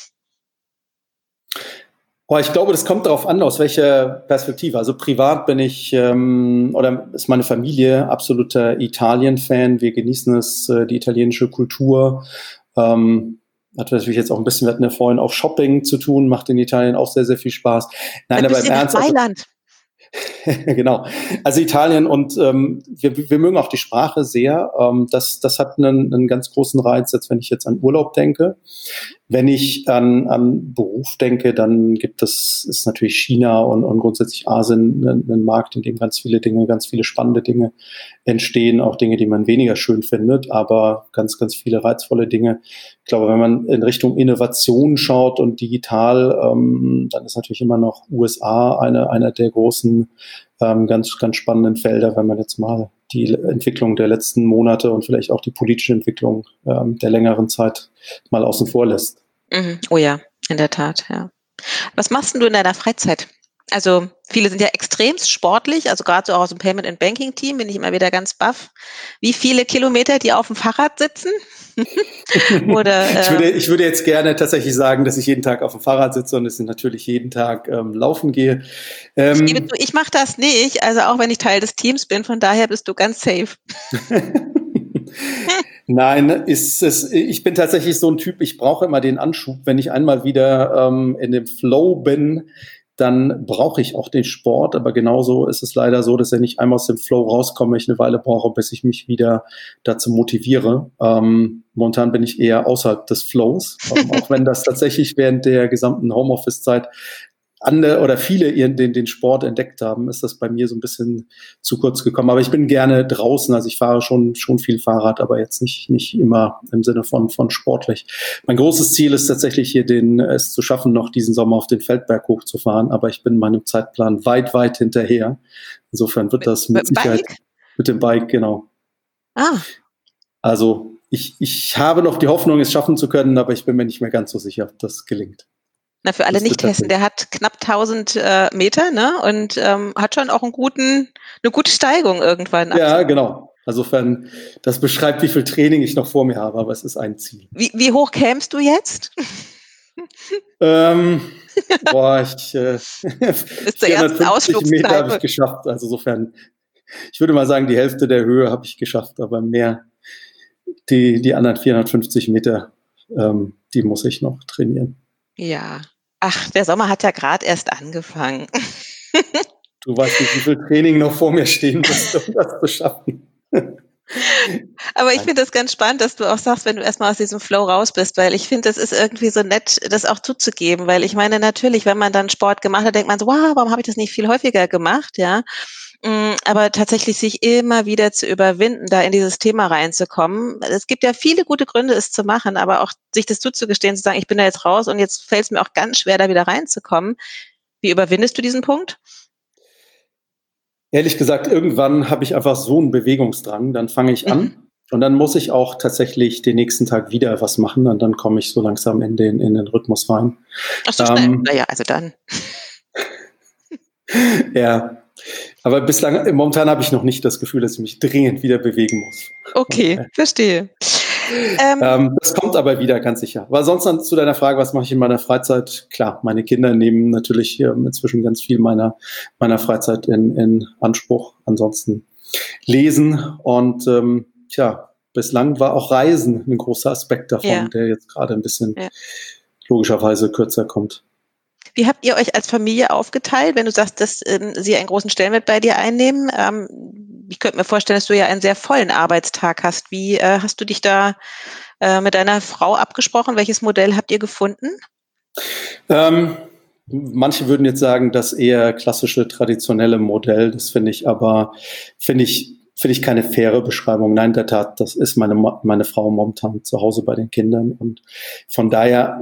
Oh, ich glaube, das kommt darauf an, aus welcher Perspektive. Also privat bin ich, ähm, oder ist meine Familie absoluter Italien-Fan. Wir genießen es, äh, die italienische Kultur. Ähm, Hat natürlich jetzt auch ein bisschen, wir hatten ja vorhin auch Shopping zu tun, macht in Italien auch sehr, sehr viel Spaß. Nein, aber im Ernst. Mailand. Genau. Also Italien und ähm, wir, wir mögen auch die Sprache sehr. Ähm, das, das hat einen, einen ganz großen Reiz, jetzt wenn ich jetzt an Urlaub denke. Wenn ich an, an Beruf denke, dann gibt es ist natürlich China und, und grundsätzlich Asien ein, ein Markt, in dem ganz viele Dinge, ganz viele spannende Dinge entstehen, auch Dinge, die man weniger schön findet, aber ganz, ganz viele reizvolle Dinge. Ich glaube, wenn man in Richtung Innovation schaut und digital, ähm, dann ist natürlich immer noch U S A eine, einer der großen, ähm, ganz, ganz spannenden Felder, wenn man jetzt mal die Entwicklung der letzten Monate und vielleicht auch die politische Entwicklung ähm, der längeren Zeit mal außen vor lässt. Mhm. Oh ja, in der Tat, ja. Was machst denn du in deiner Freizeit? Also viele sind ja extremst sportlich, also gerade so auch aus dem Payment and Banking Team bin ich immer wieder ganz baff. Wie viele Kilometer die auf dem Fahrrad sitzen? Oder, äh, ich, würde, ich würde jetzt gerne tatsächlich sagen, dass ich jeden Tag auf dem Fahrrad sitze und dass ich natürlich jeden Tag ähm, laufen gehe. Ähm, ich ich mache das nicht, also auch wenn ich Teil des Teams bin, von daher bist du ganz safe. Nein, ist es, ich bin tatsächlich so ein Typ, ich brauche immer den Anschub. Wenn ich einmal wieder ähm, in dem Flow bin, dann brauche ich auch den Sport. Aber genauso ist es leider so, dass wenn ich einmal aus dem Flow rauskomme, ich eine Weile brauche, bis ich mich wieder dazu motiviere. Ähm, momentan bin ich eher außerhalb des Flows, ähm, auch wenn das tatsächlich während der gesamten Homeoffice-Zeit andere oder viele ihren, den, den Sport entdeckt haben, ist das bei mir so ein bisschen zu kurz gekommen. Aber ich bin gerne draußen, also ich fahre schon, schon viel Fahrrad, aber jetzt nicht, nicht immer im Sinne von, von sportlich. Mein großes Ziel ist tatsächlich hier den, es zu schaffen, noch diesen Sommer auf den Feldberg hochzufahren, aber ich bin meinem Zeitplan weit, weit hinterher. Insofern wird das mit, mit Sicherheit Bike? Mit dem Bike, genau. Ah. Also ich, ich habe noch die Hoffnung, es schaffen zu können, aber ich bin mir nicht mehr ganz so sicher, ob das gelingt. Na, für alle Nicht-Hessen, der hat knapp tausend äh, Meter, ne? Und ähm, hat schon auch einen guten, eine gute Steigung irgendwann. Ja, genau. Insofern, das beschreibt, wie viel Training ich noch vor mir habe, aber es ist ein Ziel. Wie, wie hoch kämst du jetzt? ähm, boah, ich äh, vierhundertfünfzig Meter habe ich geschafft. Also insofern, ich würde mal sagen, die Hälfte der Höhe habe ich geschafft, aber mehr, die, die anderen vierhundertfünfzig Meter, ähm, die muss ich noch trainieren. Ja. Ach, der Sommer hat ja gerade erst angefangen. Du weißt nicht, wie viel Training noch vor mir stehen muss, um das zu schaffen. Aber ich finde das ganz spannend, dass du auch sagst, wenn du erstmal aus diesem Flow raus bist, weil ich finde, das ist irgendwie so nett, das auch zuzugeben, weil ich meine, natürlich, wenn man dann Sport gemacht hat, denkt man so, wow, warum habe ich das nicht viel häufiger gemacht, ja? Aber tatsächlich sich immer wieder zu überwinden, da in dieses Thema reinzukommen. Es gibt ja viele gute Gründe, es zu machen, aber auch sich das zuzugestehen, zu sagen, ich bin da jetzt raus und jetzt fällt es mir auch ganz schwer, da wieder reinzukommen. Wie überwindest du diesen Punkt? Ehrlich gesagt, irgendwann habe ich einfach so einen Bewegungsdrang, dann fange ich an mhm. und dann muss ich auch tatsächlich den nächsten Tag wieder was machen und dann komme ich so langsam in den, in den Rhythmus rein. Ach so schnell, ähm, naja, also dann. Ja, aber bislang, momentan habe ich noch nicht das Gefühl, dass ich mich dringend wieder bewegen muss. Okay, okay. Verstehe. Ähm, ähm, das kommt aber wieder, ganz sicher. Aber sonst dann zu deiner Frage, was mache ich in meiner Freizeit? Klar, meine Kinder nehmen natürlich ähm, inzwischen ganz viel meiner, meiner Freizeit in, in Anspruch. Ansonsten lesen und ähm, tja, bislang war auch Reisen ein großer Aspekt davon, ja. der jetzt gerade ein bisschen ja. logischerweise kürzer kommt. Wie habt ihr euch als Familie aufgeteilt, wenn du sagst, dass ähm, sie einen großen Stellenwert bei dir einnehmen? Ähm, ich könnte mir vorstellen, dass du ja einen sehr vollen Arbeitstag hast. Wie äh, hast du dich da äh, mit deiner Frau abgesprochen? Welches Modell habt ihr gefunden? Ähm, manche würden jetzt sagen, das eher klassische, traditionelle Modell. Das finde ich aber, finde ich finde ich keine faire Beschreibung. Nein, in der Tat, das ist meine, meine Frau momentan zu Hause bei den Kindern. Und von daher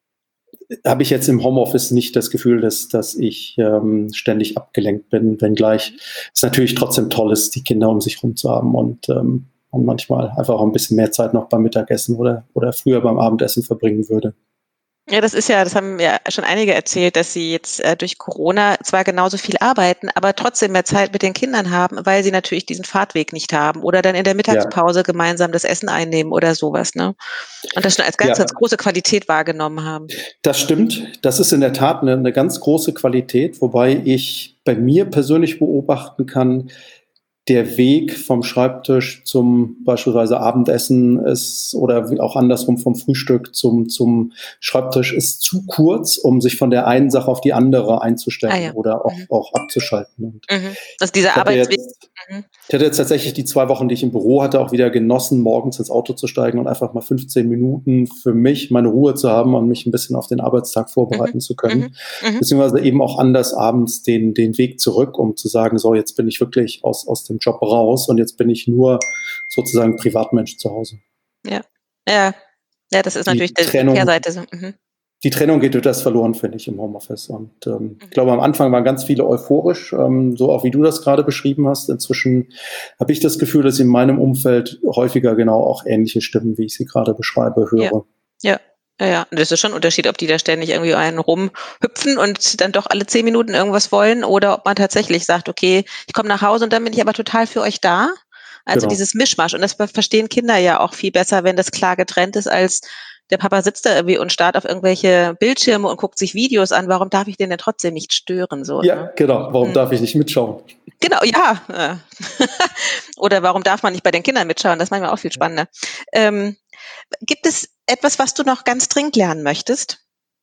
habe ich jetzt im Homeoffice nicht das Gefühl, dass, dass ich ähm, ständig abgelenkt bin, wenngleich es natürlich trotzdem toll ist, die Kinder um sich herum zu haben und, ähm, und manchmal einfach auch ein bisschen mehr Zeit noch beim Mittagessen oder, oder früher beim Abendessen verbringen würde. Ja, das ist ja, das haben ja schon einige erzählt, dass sie jetzt äh, durch Corona zwar genauso viel arbeiten, aber trotzdem mehr Zeit mit den Kindern haben, weil sie natürlich diesen Fahrtweg nicht haben oder dann in der Mittagspause ja. gemeinsam das Essen einnehmen oder sowas, ne? Und das schon als ganz, ja. ganz große Qualität wahrgenommen haben. Das stimmt. Das ist in der Tat eine, eine ganz große Qualität, wobei ich bei mir persönlich beobachten kann, der Weg vom Schreibtisch zum beispielsweise Abendessen ist oder auch andersrum vom Frühstück zum, zum Schreibtisch ist zu kurz, um sich von der einen Sache auf die andere einzustellen ah, ja. oder auch, mhm. auch abzuschalten. Und mhm. Also dieser Arbeitsweg. Jetzt, mhm. Ich hatte jetzt tatsächlich die zwei Wochen, die ich im Büro hatte, auch wieder genossen, morgens ins Auto zu steigen und einfach mal fünfzehn Minuten für mich meine Ruhe zu haben und mich ein bisschen auf den Arbeitstag vorbereiten mhm. zu können. Mhm. Beziehungsweise eben auch anders abends den, den Weg zurück, um zu sagen, so, jetzt bin ich wirklich aus, aus dem Job raus und jetzt bin ich nur sozusagen Privatmensch zu Hause. Ja, ja, ja, das ist die natürlich Trennung, die Kehrseite. So. Mhm. Die Trennung geht durch das verloren, finde ich, im Homeoffice. Und ähm, mhm. ich glaube, am Anfang waren ganz viele euphorisch, ähm, so auch wie du das gerade beschrieben hast. Inzwischen habe ich das Gefühl, dass ich in meinem Umfeld häufiger genau auch ähnliche Stimmen, wie ich sie gerade beschreibe, höre. Ja, ja. Ja, ja, und das ist schon ein Unterschied, ob die da ständig irgendwie einen rumhüpfen und dann doch alle zehn Minuten irgendwas wollen oder ob man tatsächlich sagt, okay, ich komme nach Hause und dann bin ich aber total für euch da. Also genau. Dieses Mischmasch. Und das verstehen Kinder ja auch viel besser, wenn das klar getrennt ist, als der Papa sitzt da irgendwie und starrt auf irgendwelche Bildschirme und guckt sich Videos an. Warum darf ich den denn trotzdem nicht stören? So, ja, ne? genau. Warum hm. darf ich nicht mitschauen? Genau, ja. Oder warum darf man nicht bei den Kindern mitschauen? Das ist manchmal auch viel spannender. Ähm, gibt es etwas, was du noch ganz dringend lernen möchtest?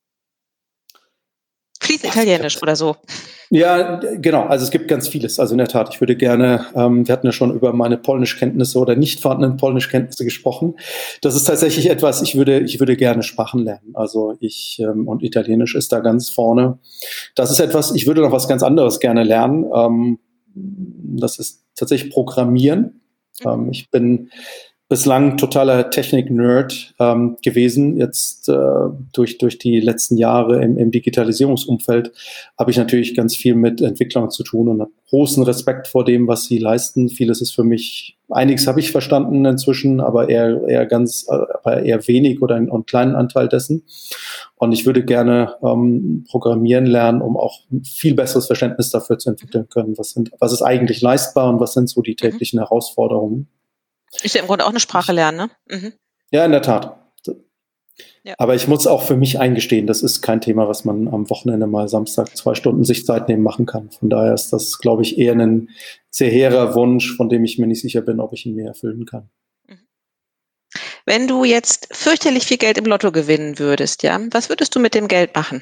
Fließend Italienisch oder so. Ja, genau. Also es gibt ganz vieles. Also in der Tat, ich würde gerne, ähm, wir hatten ja schon über meine Polnischkenntnisse oder nicht vorhandenen Polnischkenntnisse gesprochen. Das ist tatsächlich etwas, ich würde, ich würde gerne Sprachen lernen. Also ich, ähm, und Italienisch ist da ganz vorne. Das ist etwas, ich würde noch was ganz anderes gerne lernen. Ähm, das ist tatsächlich Programmieren. Mhm. Ähm, ich bin bislang totaler Technik-Nerd ähm, gewesen. Jetzt äh, durch durch die letzten Jahre im, im Digitalisierungsumfeld habe ich natürlich ganz viel mit Entwicklern zu tun und habe großen Respekt vor dem, was sie leisten. Vieles ist für mich, einiges habe ich verstanden inzwischen, aber eher eher ganz, aber eher wenig oder einen, einen kleinen Anteil dessen. Und ich würde gerne ähm, programmieren lernen, um auch ein viel besseres Verständnis dafür zu entwickeln können. Was sind, was ist eigentlich leistbar und was sind so die täglichen mhm. Herausforderungen? Ist ja im Grunde auch eine Sprache lernen, ne? Mhm. Ja, in der Tat. Ja. Aber ich muss auch für mich eingestehen, das ist kein Thema, was man am Wochenende mal Samstag zwei Stunden sich Zeit nehmen machen kann. Von daher ist das, glaube ich, eher ein sehr hehrer Wunsch, von dem ich mir nicht sicher bin, ob ich ihn mir erfüllen kann. Wenn du jetzt fürchterlich viel Geld im Lotto gewinnen würdest, ja, was würdest du mit dem Geld machen?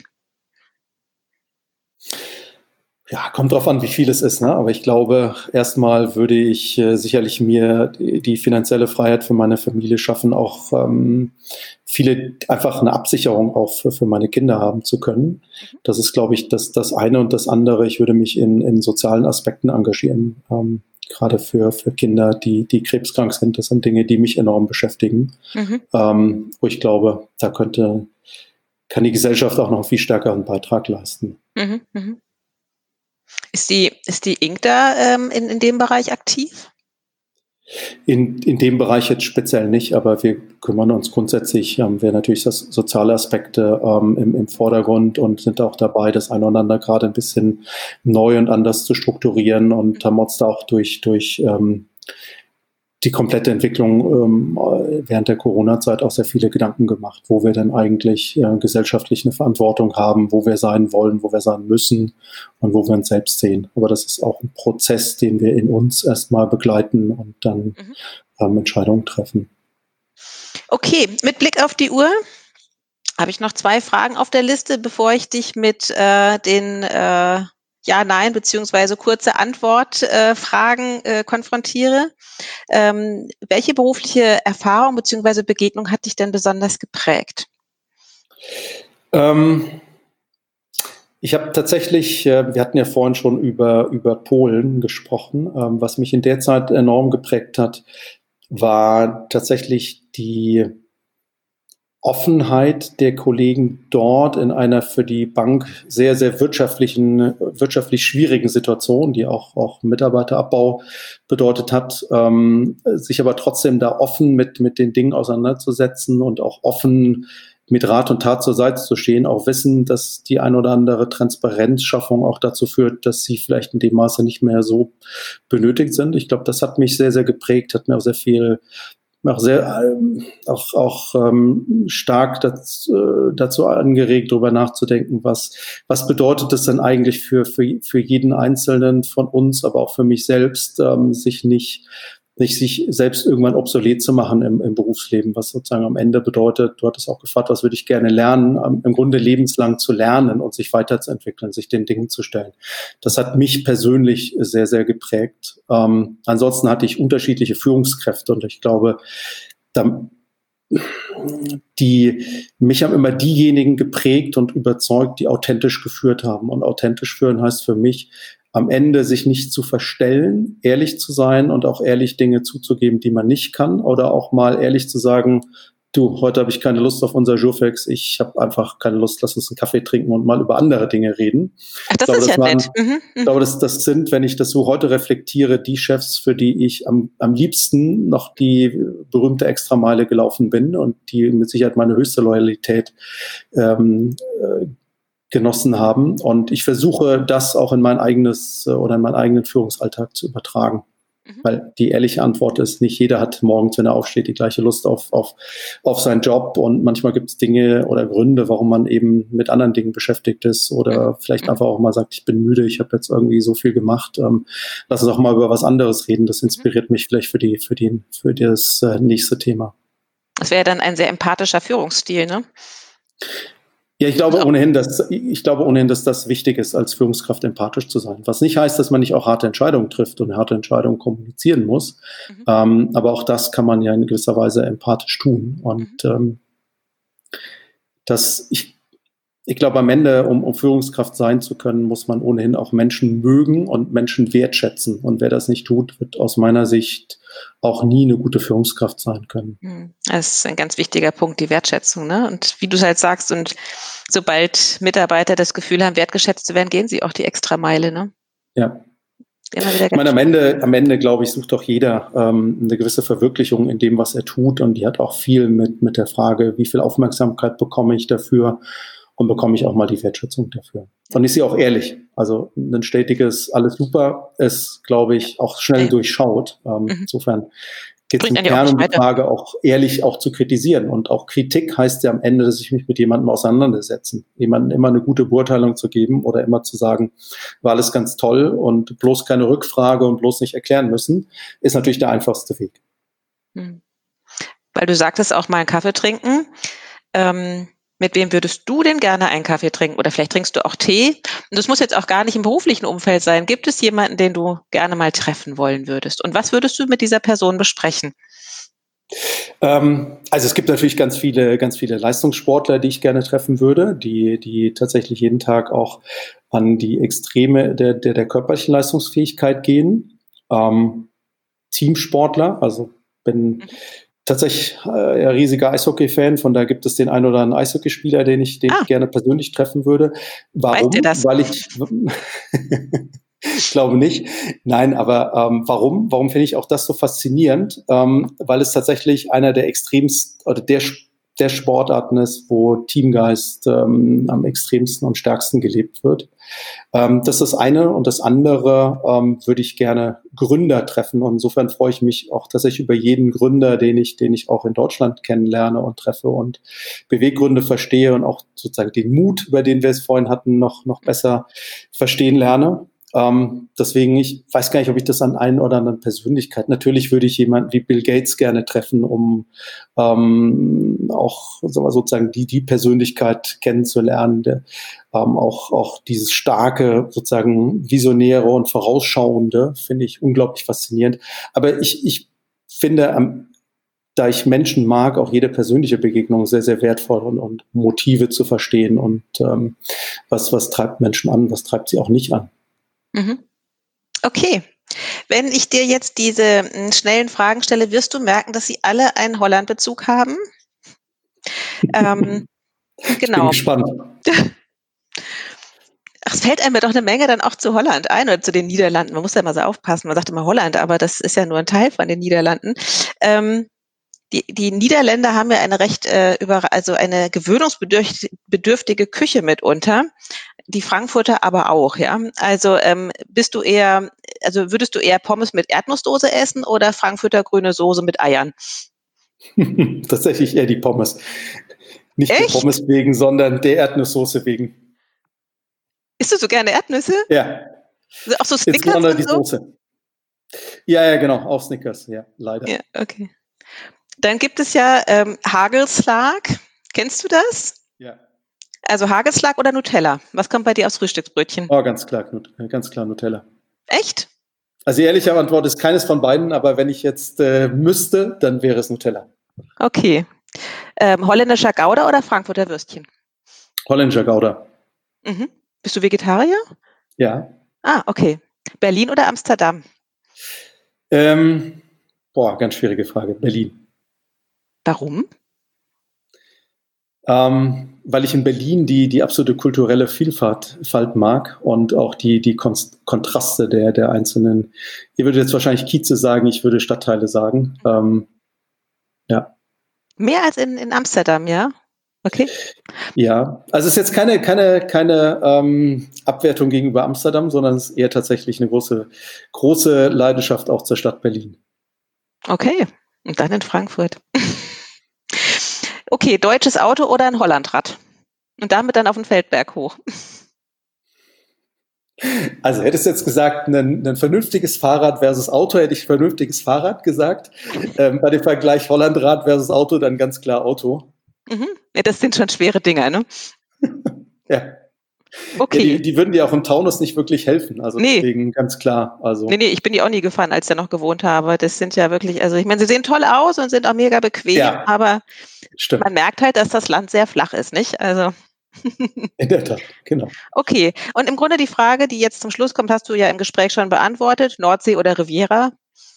Ja, kommt drauf an, wie viel es ist, ne? Aber ich glaube, erstmal würde ich äh, sicherlich mir die, die finanzielle Freiheit für meine Familie schaffen, auch ähm, viele einfach eine Absicherung auch für, für meine Kinder haben zu können. Das ist, glaube ich, das, das eine und das andere. Ich würde mich in, in sozialen Aspekten engagieren, ähm, gerade für, für Kinder, die, die krebskrank sind. Das sind Dinge, die mich enorm beschäftigen, mhm. ähm, wo ich glaube, da könnte, kann die Gesellschaft auch noch einen viel stärkeren Beitrag leisten. Mhm, mhm. Ist die, ist die Inc da ähm, in, in dem Bereich aktiv? In, in dem Bereich jetzt speziell nicht, aber wir kümmern uns grundsätzlich, haben wir natürlich das soziale Aspekte ähm, im, im Vordergrund und sind auch dabei, das einander gerade ein bisschen neu und anders zu strukturieren und haben uns da auch durch, durch ähm, die komplette Entwicklung ähm, während der Corona-Zeit auch sehr viele Gedanken gemacht, wo wir denn eigentlich äh, gesellschaftlich eine Verantwortung haben, wo wir sein wollen, wo wir sein müssen und wo wir uns selbst sehen. Aber das ist auch ein Prozess, den wir in uns erstmal begleiten und dann mhm. ähm, Entscheidungen treffen. Okay, mit Blick auf die Uhr habe ich noch zwei Fragen auf der Liste, bevor ich dich mit äh, den äh, Ja, Nein, beziehungsweise kurze Antwortfragen äh, äh, konfrontiere. Ähm, welche berufliche Erfahrung beziehungsweise Begegnung hat dich denn besonders geprägt? Ähm, Ich habe tatsächlich, wir hatten ja vorhin schon über, über Polen gesprochen, was mich in der Zeit enorm geprägt hat, war tatsächlich die Offenheit der Kollegen dort in einer für die Bank sehr, sehr wirtschaftlichen, wirtschaftlich schwierigen Situation, die auch, auch Mitarbeiterabbau bedeutet hat, ähm, sich aber trotzdem da offen mit, mit den Dingen auseinanderzusetzen und auch offen mit Rat und Tat zur Seite zu stehen, auch wissen, dass die ein oder andere Transparenzschaffung auch dazu führt, dass sie vielleicht in dem Maße nicht mehr so benötigt sind. Ich glaube, das hat mich sehr, sehr geprägt, hat mir auch sehr viel auch sehr auch auch ähm, stark dazu, äh, dazu angeregt, darüber nachzudenken, was was bedeutet es denn eigentlich für für für jeden Einzelnen von uns, aber auch für mich selbst, ähm, sich nicht nicht sich selbst irgendwann obsolet zu machen im, im Berufsleben, was sozusagen am Ende bedeutet, du hattest auch gefragt, was würde ich gerne lernen, ähm, im Grunde lebenslang zu lernen und sich weiterzuentwickeln, sich den Dingen zu stellen. Das hat mich persönlich sehr, sehr geprägt. Ähm, ansonsten hatte ich unterschiedliche Führungskräfte und ich glaube, da, die, mich haben immer diejenigen geprägt und überzeugt, die authentisch geführt haben. Und authentisch führen heißt für mich, am Ende sich nicht zu verstellen, ehrlich zu sein und auch ehrlich Dinge zuzugeben, die man nicht kann, oder auch mal ehrlich zu sagen, du, heute habe ich keine Lust auf unser Jurfex, ich habe einfach keine Lust, lass uns einen Kaffee trinken und mal über andere Dinge reden. Ach, das ich glaube, ist das ja waren, nett. Mhm, ich glaube, das, das sind, wenn ich das so heute reflektiere, die Chefs, für die ich am, am liebsten noch die berühmte Extrameile gelaufen bin und die mit Sicherheit meine höchste Loyalität ähm, äh, genossen haben. Und ich versuche, das auch in mein eigenes oder in meinen eigenen Führungsalltag zu übertragen. Mhm. Weil die ehrliche Antwort ist, nicht jeder hat morgens, wenn er aufsteht, die gleiche Lust auf, auf, auf seinen Job. Und manchmal gibt es Dinge oder Gründe, warum man eben mit anderen Dingen beschäftigt ist oder mhm. vielleicht einfach auch mal sagt, ich bin müde, ich habe jetzt irgendwie so viel gemacht. Ähm, lass uns auch mal über was anderes reden. Das inspiriert mich vielleicht für die, für die, für das äh, nächste Thema. Das wäre dann ein sehr empathischer Führungsstil, ne? Ja, ich glaube ohnehin, dass ich glaube ohnehin, dass das wichtig ist, als Führungskraft empathisch zu sein. Was nicht heißt, dass man nicht auch harte Entscheidungen trifft und harte Entscheidungen kommunizieren muss. Mhm. Ähm, aber auch das kann man ja in gewisser Weise empathisch tun. Und mhm. ähm, das, ich, ich glaube, am Ende, um, um Führungskraft sein zu können, muss man ohnehin auch Menschen mögen und Menschen wertschätzen. Und wer das nicht tut, wird aus meiner Sicht auch nie eine gute Führungskraft sein können. Das ist ein ganz wichtiger Punkt, die Wertschätzung, ne? Und wie du es halt sagst, und sobald Mitarbeiter das Gefühl haben, wertgeschätzt zu werden, gehen sie auch die Extrameile, ne? Ja. Immer wieder ich meine, am Ende, am Ende, glaube ich, sucht doch jeder ähm, eine gewisse Verwirklichung in dem, was er tut. Und die hat auch viel mit, mit der Frage, wie viel Aufmerksamkeit bekomme ich dafür und bekomme ich auch mal die Wertschätzung dafür. Und ich sehe auch ehrlich, also ein stetiges alles super ist, glaube ich, auch schnell durchschaut. Ähm, mhm. Insofern geht es im Kern um die Frage, auch ehrlich auch zu kritisieren. Und auch Kritik heißt ja am Ende, dass ich mich mit jemandem auseinandersetzen, jemandem immer eine gute Beurteilung zu geben oder immer zu sagen, war alles ganz toll und bloß keine Rückfrage und bloß nicht erklären müssen, ist natürlich der einfachste Weg. Mhm. Weil du sagtest auch mal einen Kaffee trinken. Ähm Mit wem würdest du denn gerne einen Kaffee trinken? Oder vielleicht trinkst du auch Tee? Und das muss jetzt auch gar nicht im beruflichen Umfeld sein. Gibt es jemanden, den du gerne mal treffen wollen würdest? Und was würdest du mit dieser Person besprechen? Ähm, also es gibt natürlich ganz viele, ganz viele Leistungssportler, die ich gerne treffen würde, die, die tatsächlich jeden Tag auch an die Extreme der, der, der körperlichen Leistungsfähigkeit gehen. Ähm, Teamsportler, also bin... Mhm. Tatsächlich äh, ja, riesiger Eishockey-Fan, von da gibt es den einen oder anderen Eishockeyspieler, den ich, den ah. ich gerne persönlich treffen würde. Warum? Weißt ihr das? Weil ich, ich glaube nicht. Nein, aber ähm, warum? Warum finde ich auch das so faszinierend? Ähm, weil es tatsächlich einer der extremsten oder der der Sportarten ist, wo Teamgeist ähm, am extremsten und stärksten gelebt wird. Ähm, das ist das eine. Und das andere ähm, würde ich gerne Gründer treffen. Und insofern freue ich mich auch tatsächlich über jeden Gründer, den ich, den ich auch in Deutschland kennenlerne und treffe und Beweggründe verstehe und auch sozusagen den Mut, über den wir es vorhin hatten, noch, noch besser verstehen lerne. Ähm, deswegen, ich weiß gar nicht, ob ich das an einen oder anderen Persönlichkeit, natürlich würde ich jemanden wie Bill Gates gerne treffen, um ähm, auch sozusagen die, die Persönlichkeit kennenzulernen, der, ähm, auch, auch dieses starke, sozusagen visionäre und vorausschauende, finde ich unglaublich faszinierend. Aber ich, ich finde, am da ich Menschen mag, auch jede persönliche Begegnung sehr, sehr wertvoll und, und Motive zu verstehen und ähm, was, was treibt Menschen an, was treibt sie auch nicht an. Mhm. Okay. Wenn ich dir jetzt diese äh, schnellen Fragen stelle, wirst du merken, dass sie alle einen Holland-Bezug haben. ähm, genau. Ich bin gespannt. Ach, es fällt einem ja doch eine Menge dann auch zu Holland ein oder zu den Niederlanden. Man muss ja immer so aufpassen. Man sagt immer Holland, aber das ist ja nur ein Teil von den Niederlanden. Ähm, die, die Niederländer haben ja eine recht äh, über, also eine gewöhnungsbedürftige Küche mitunter. Die Frankfurter aber auch, ja. Also ähm, bist du eher, also würdest du eher Pommes mit Erdnusssoße essen oder Frankfurter grüne Soße mit Eiern? Tatsächlich eher die Pommes. Nicht Echt? der Pommes wegen, sondern der Erdnusssoße wegen. Isst du so gerne Erdnüsse? Ja. Also auch so Snickers Insbesondere und die so? Soße. Ja, ja, genau, auch Snickers, ja, leider. Ja, okay. Dann gibt es ja ähm, Hagelslag. Kennst du das? Ja. Also Hagelslag oder Nutella? Was kommt bei dir aufs Frühstücksbrötchen? Oh, ganz klar, ganz klar Nutella. Echt? Also die ehrliche Antwort ist keines von beiden, aber wenn ich jetzt äh, müsste, dann wäre es Nutella. Okay. Ähm, holländischer Gouda oder Frankfurter Würstchen? Holländischer Gouda. Mhm. Bist du Vegetarier? Ja. Ah, okay. Berlin oder Amsterdam? Ähm, boah, ganz schwierige Frage. Berlin. Warum? Ähm, weil ich in Berlin die, die absolute kulturelle Vielfalt Falt mag und auch die, die Kon- Kontraste der, der einzelnen, ihr würdet jetzt wahrscheinlich Kieze sagen, ich würde Stadtteile sagen. Ähm, ja. Mehr als in, in Amsterdam, ja? Okay. Ja, also es ist jetzt keine, keine, keine ähm, Abwertung gegenüber Amsterdam, sondern es ist eher tatsächlich eine große, große Leidenschaft auch zur Stadt Berlin. Okay, und dann in Frankfurt. Okay, deutsches Auto oder ein Hollandrad? Und damit dann auf den Feldberg hoch. Also hättest du jetzt gesagt, ein, ein vernünftiges Fahrrad versus Auto, hätte ich vernünftiges Fahrrad gesagt. Ähm, bei dem Vergleich Hollandrad versus Auto dann ganz klar Auto. Mhm. Ja, das sind schon schwere Dinger, ne? Ja. Okay. Ja, die, die würden dir auch im Taunus nicht wirklich helfen. Also nee. Deswegen ganz klar. Also. Nee, nee, ich bin die auch nie gefahren, als ich da noch gewohnt habe. Das sind ja wirklich, also ich meine, sie sehen toll aus und sind auch mega bequem, ja, aber stimmt. Man merkt halt, dass das Land sehr flach ist, nicht? Also. In der Tat, genau. Okay, und im Grunde die Frage, die jetzt zum Schluss kommt, hast du ja im Gespräch schon beantwortet, Nordsee oder Riviera?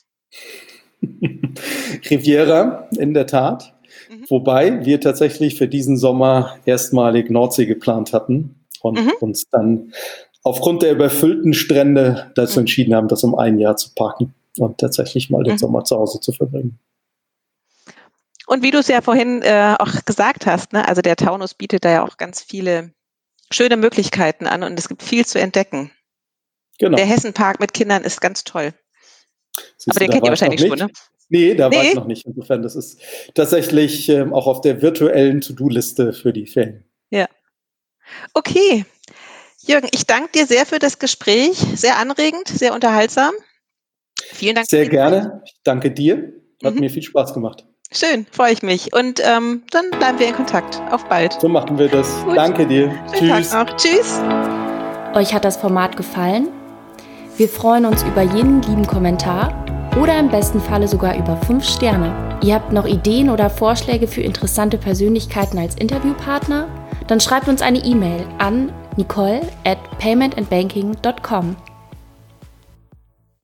Riviera, in der Tat. Mhm. Wobei wir tatsächlich für diesen Sommer erstmalig Nordsee geplant hatten und mhm. uns dann aufgrund der überfüllten Strände dazu mhm. entschieden haben, das um ein Jahr zu parken und tatsächlich mal den mhm. Sommer zu Hause zu verbringen. Und wie du es ja vorhin äh, auch gesagt hast, ne, also der Taunus bietet da ja auch ganz viele schöne Möglichkeiten an und es gibt viel zu entdecken. Genau. Der Hessenpark mit Kindern ist ganz toll. Siehst Aber den kennt ihr wahrscheinlich schon, ne? Nee, da nee. war ich noch nicht. Insofern, das ist tatsächlich ähm, auch auf der virtuellen To-Do-Liste für die Ferien. Ja. Okay. Jürgen, ich danke dir sehr für das Gespräch. Sehr anregend, sehr unterhaltsam. Vielen Dank. Sehr gerne. Ich danke dir. Hat mhm. mir viel Spaß gemacht. Schön, freue ich mich. Und ähm, dann bleiben wir in Kontakt. Auf bald. So machen wir das. Gut. Danke dir. Schönen Tschüss. Tag noch. Tschüss. Euch hat das Format gefallen? Wir freuen uns über jeden lieben Kommentar oder im besten Falle sogar über fünf Sterne. Ihr habt noch Ideen oder Vorschläge für interessante Persönlichkeiten als Interviewpartner? Dann schreibt uns eine E-Mail an nicole at payment and banking dot com.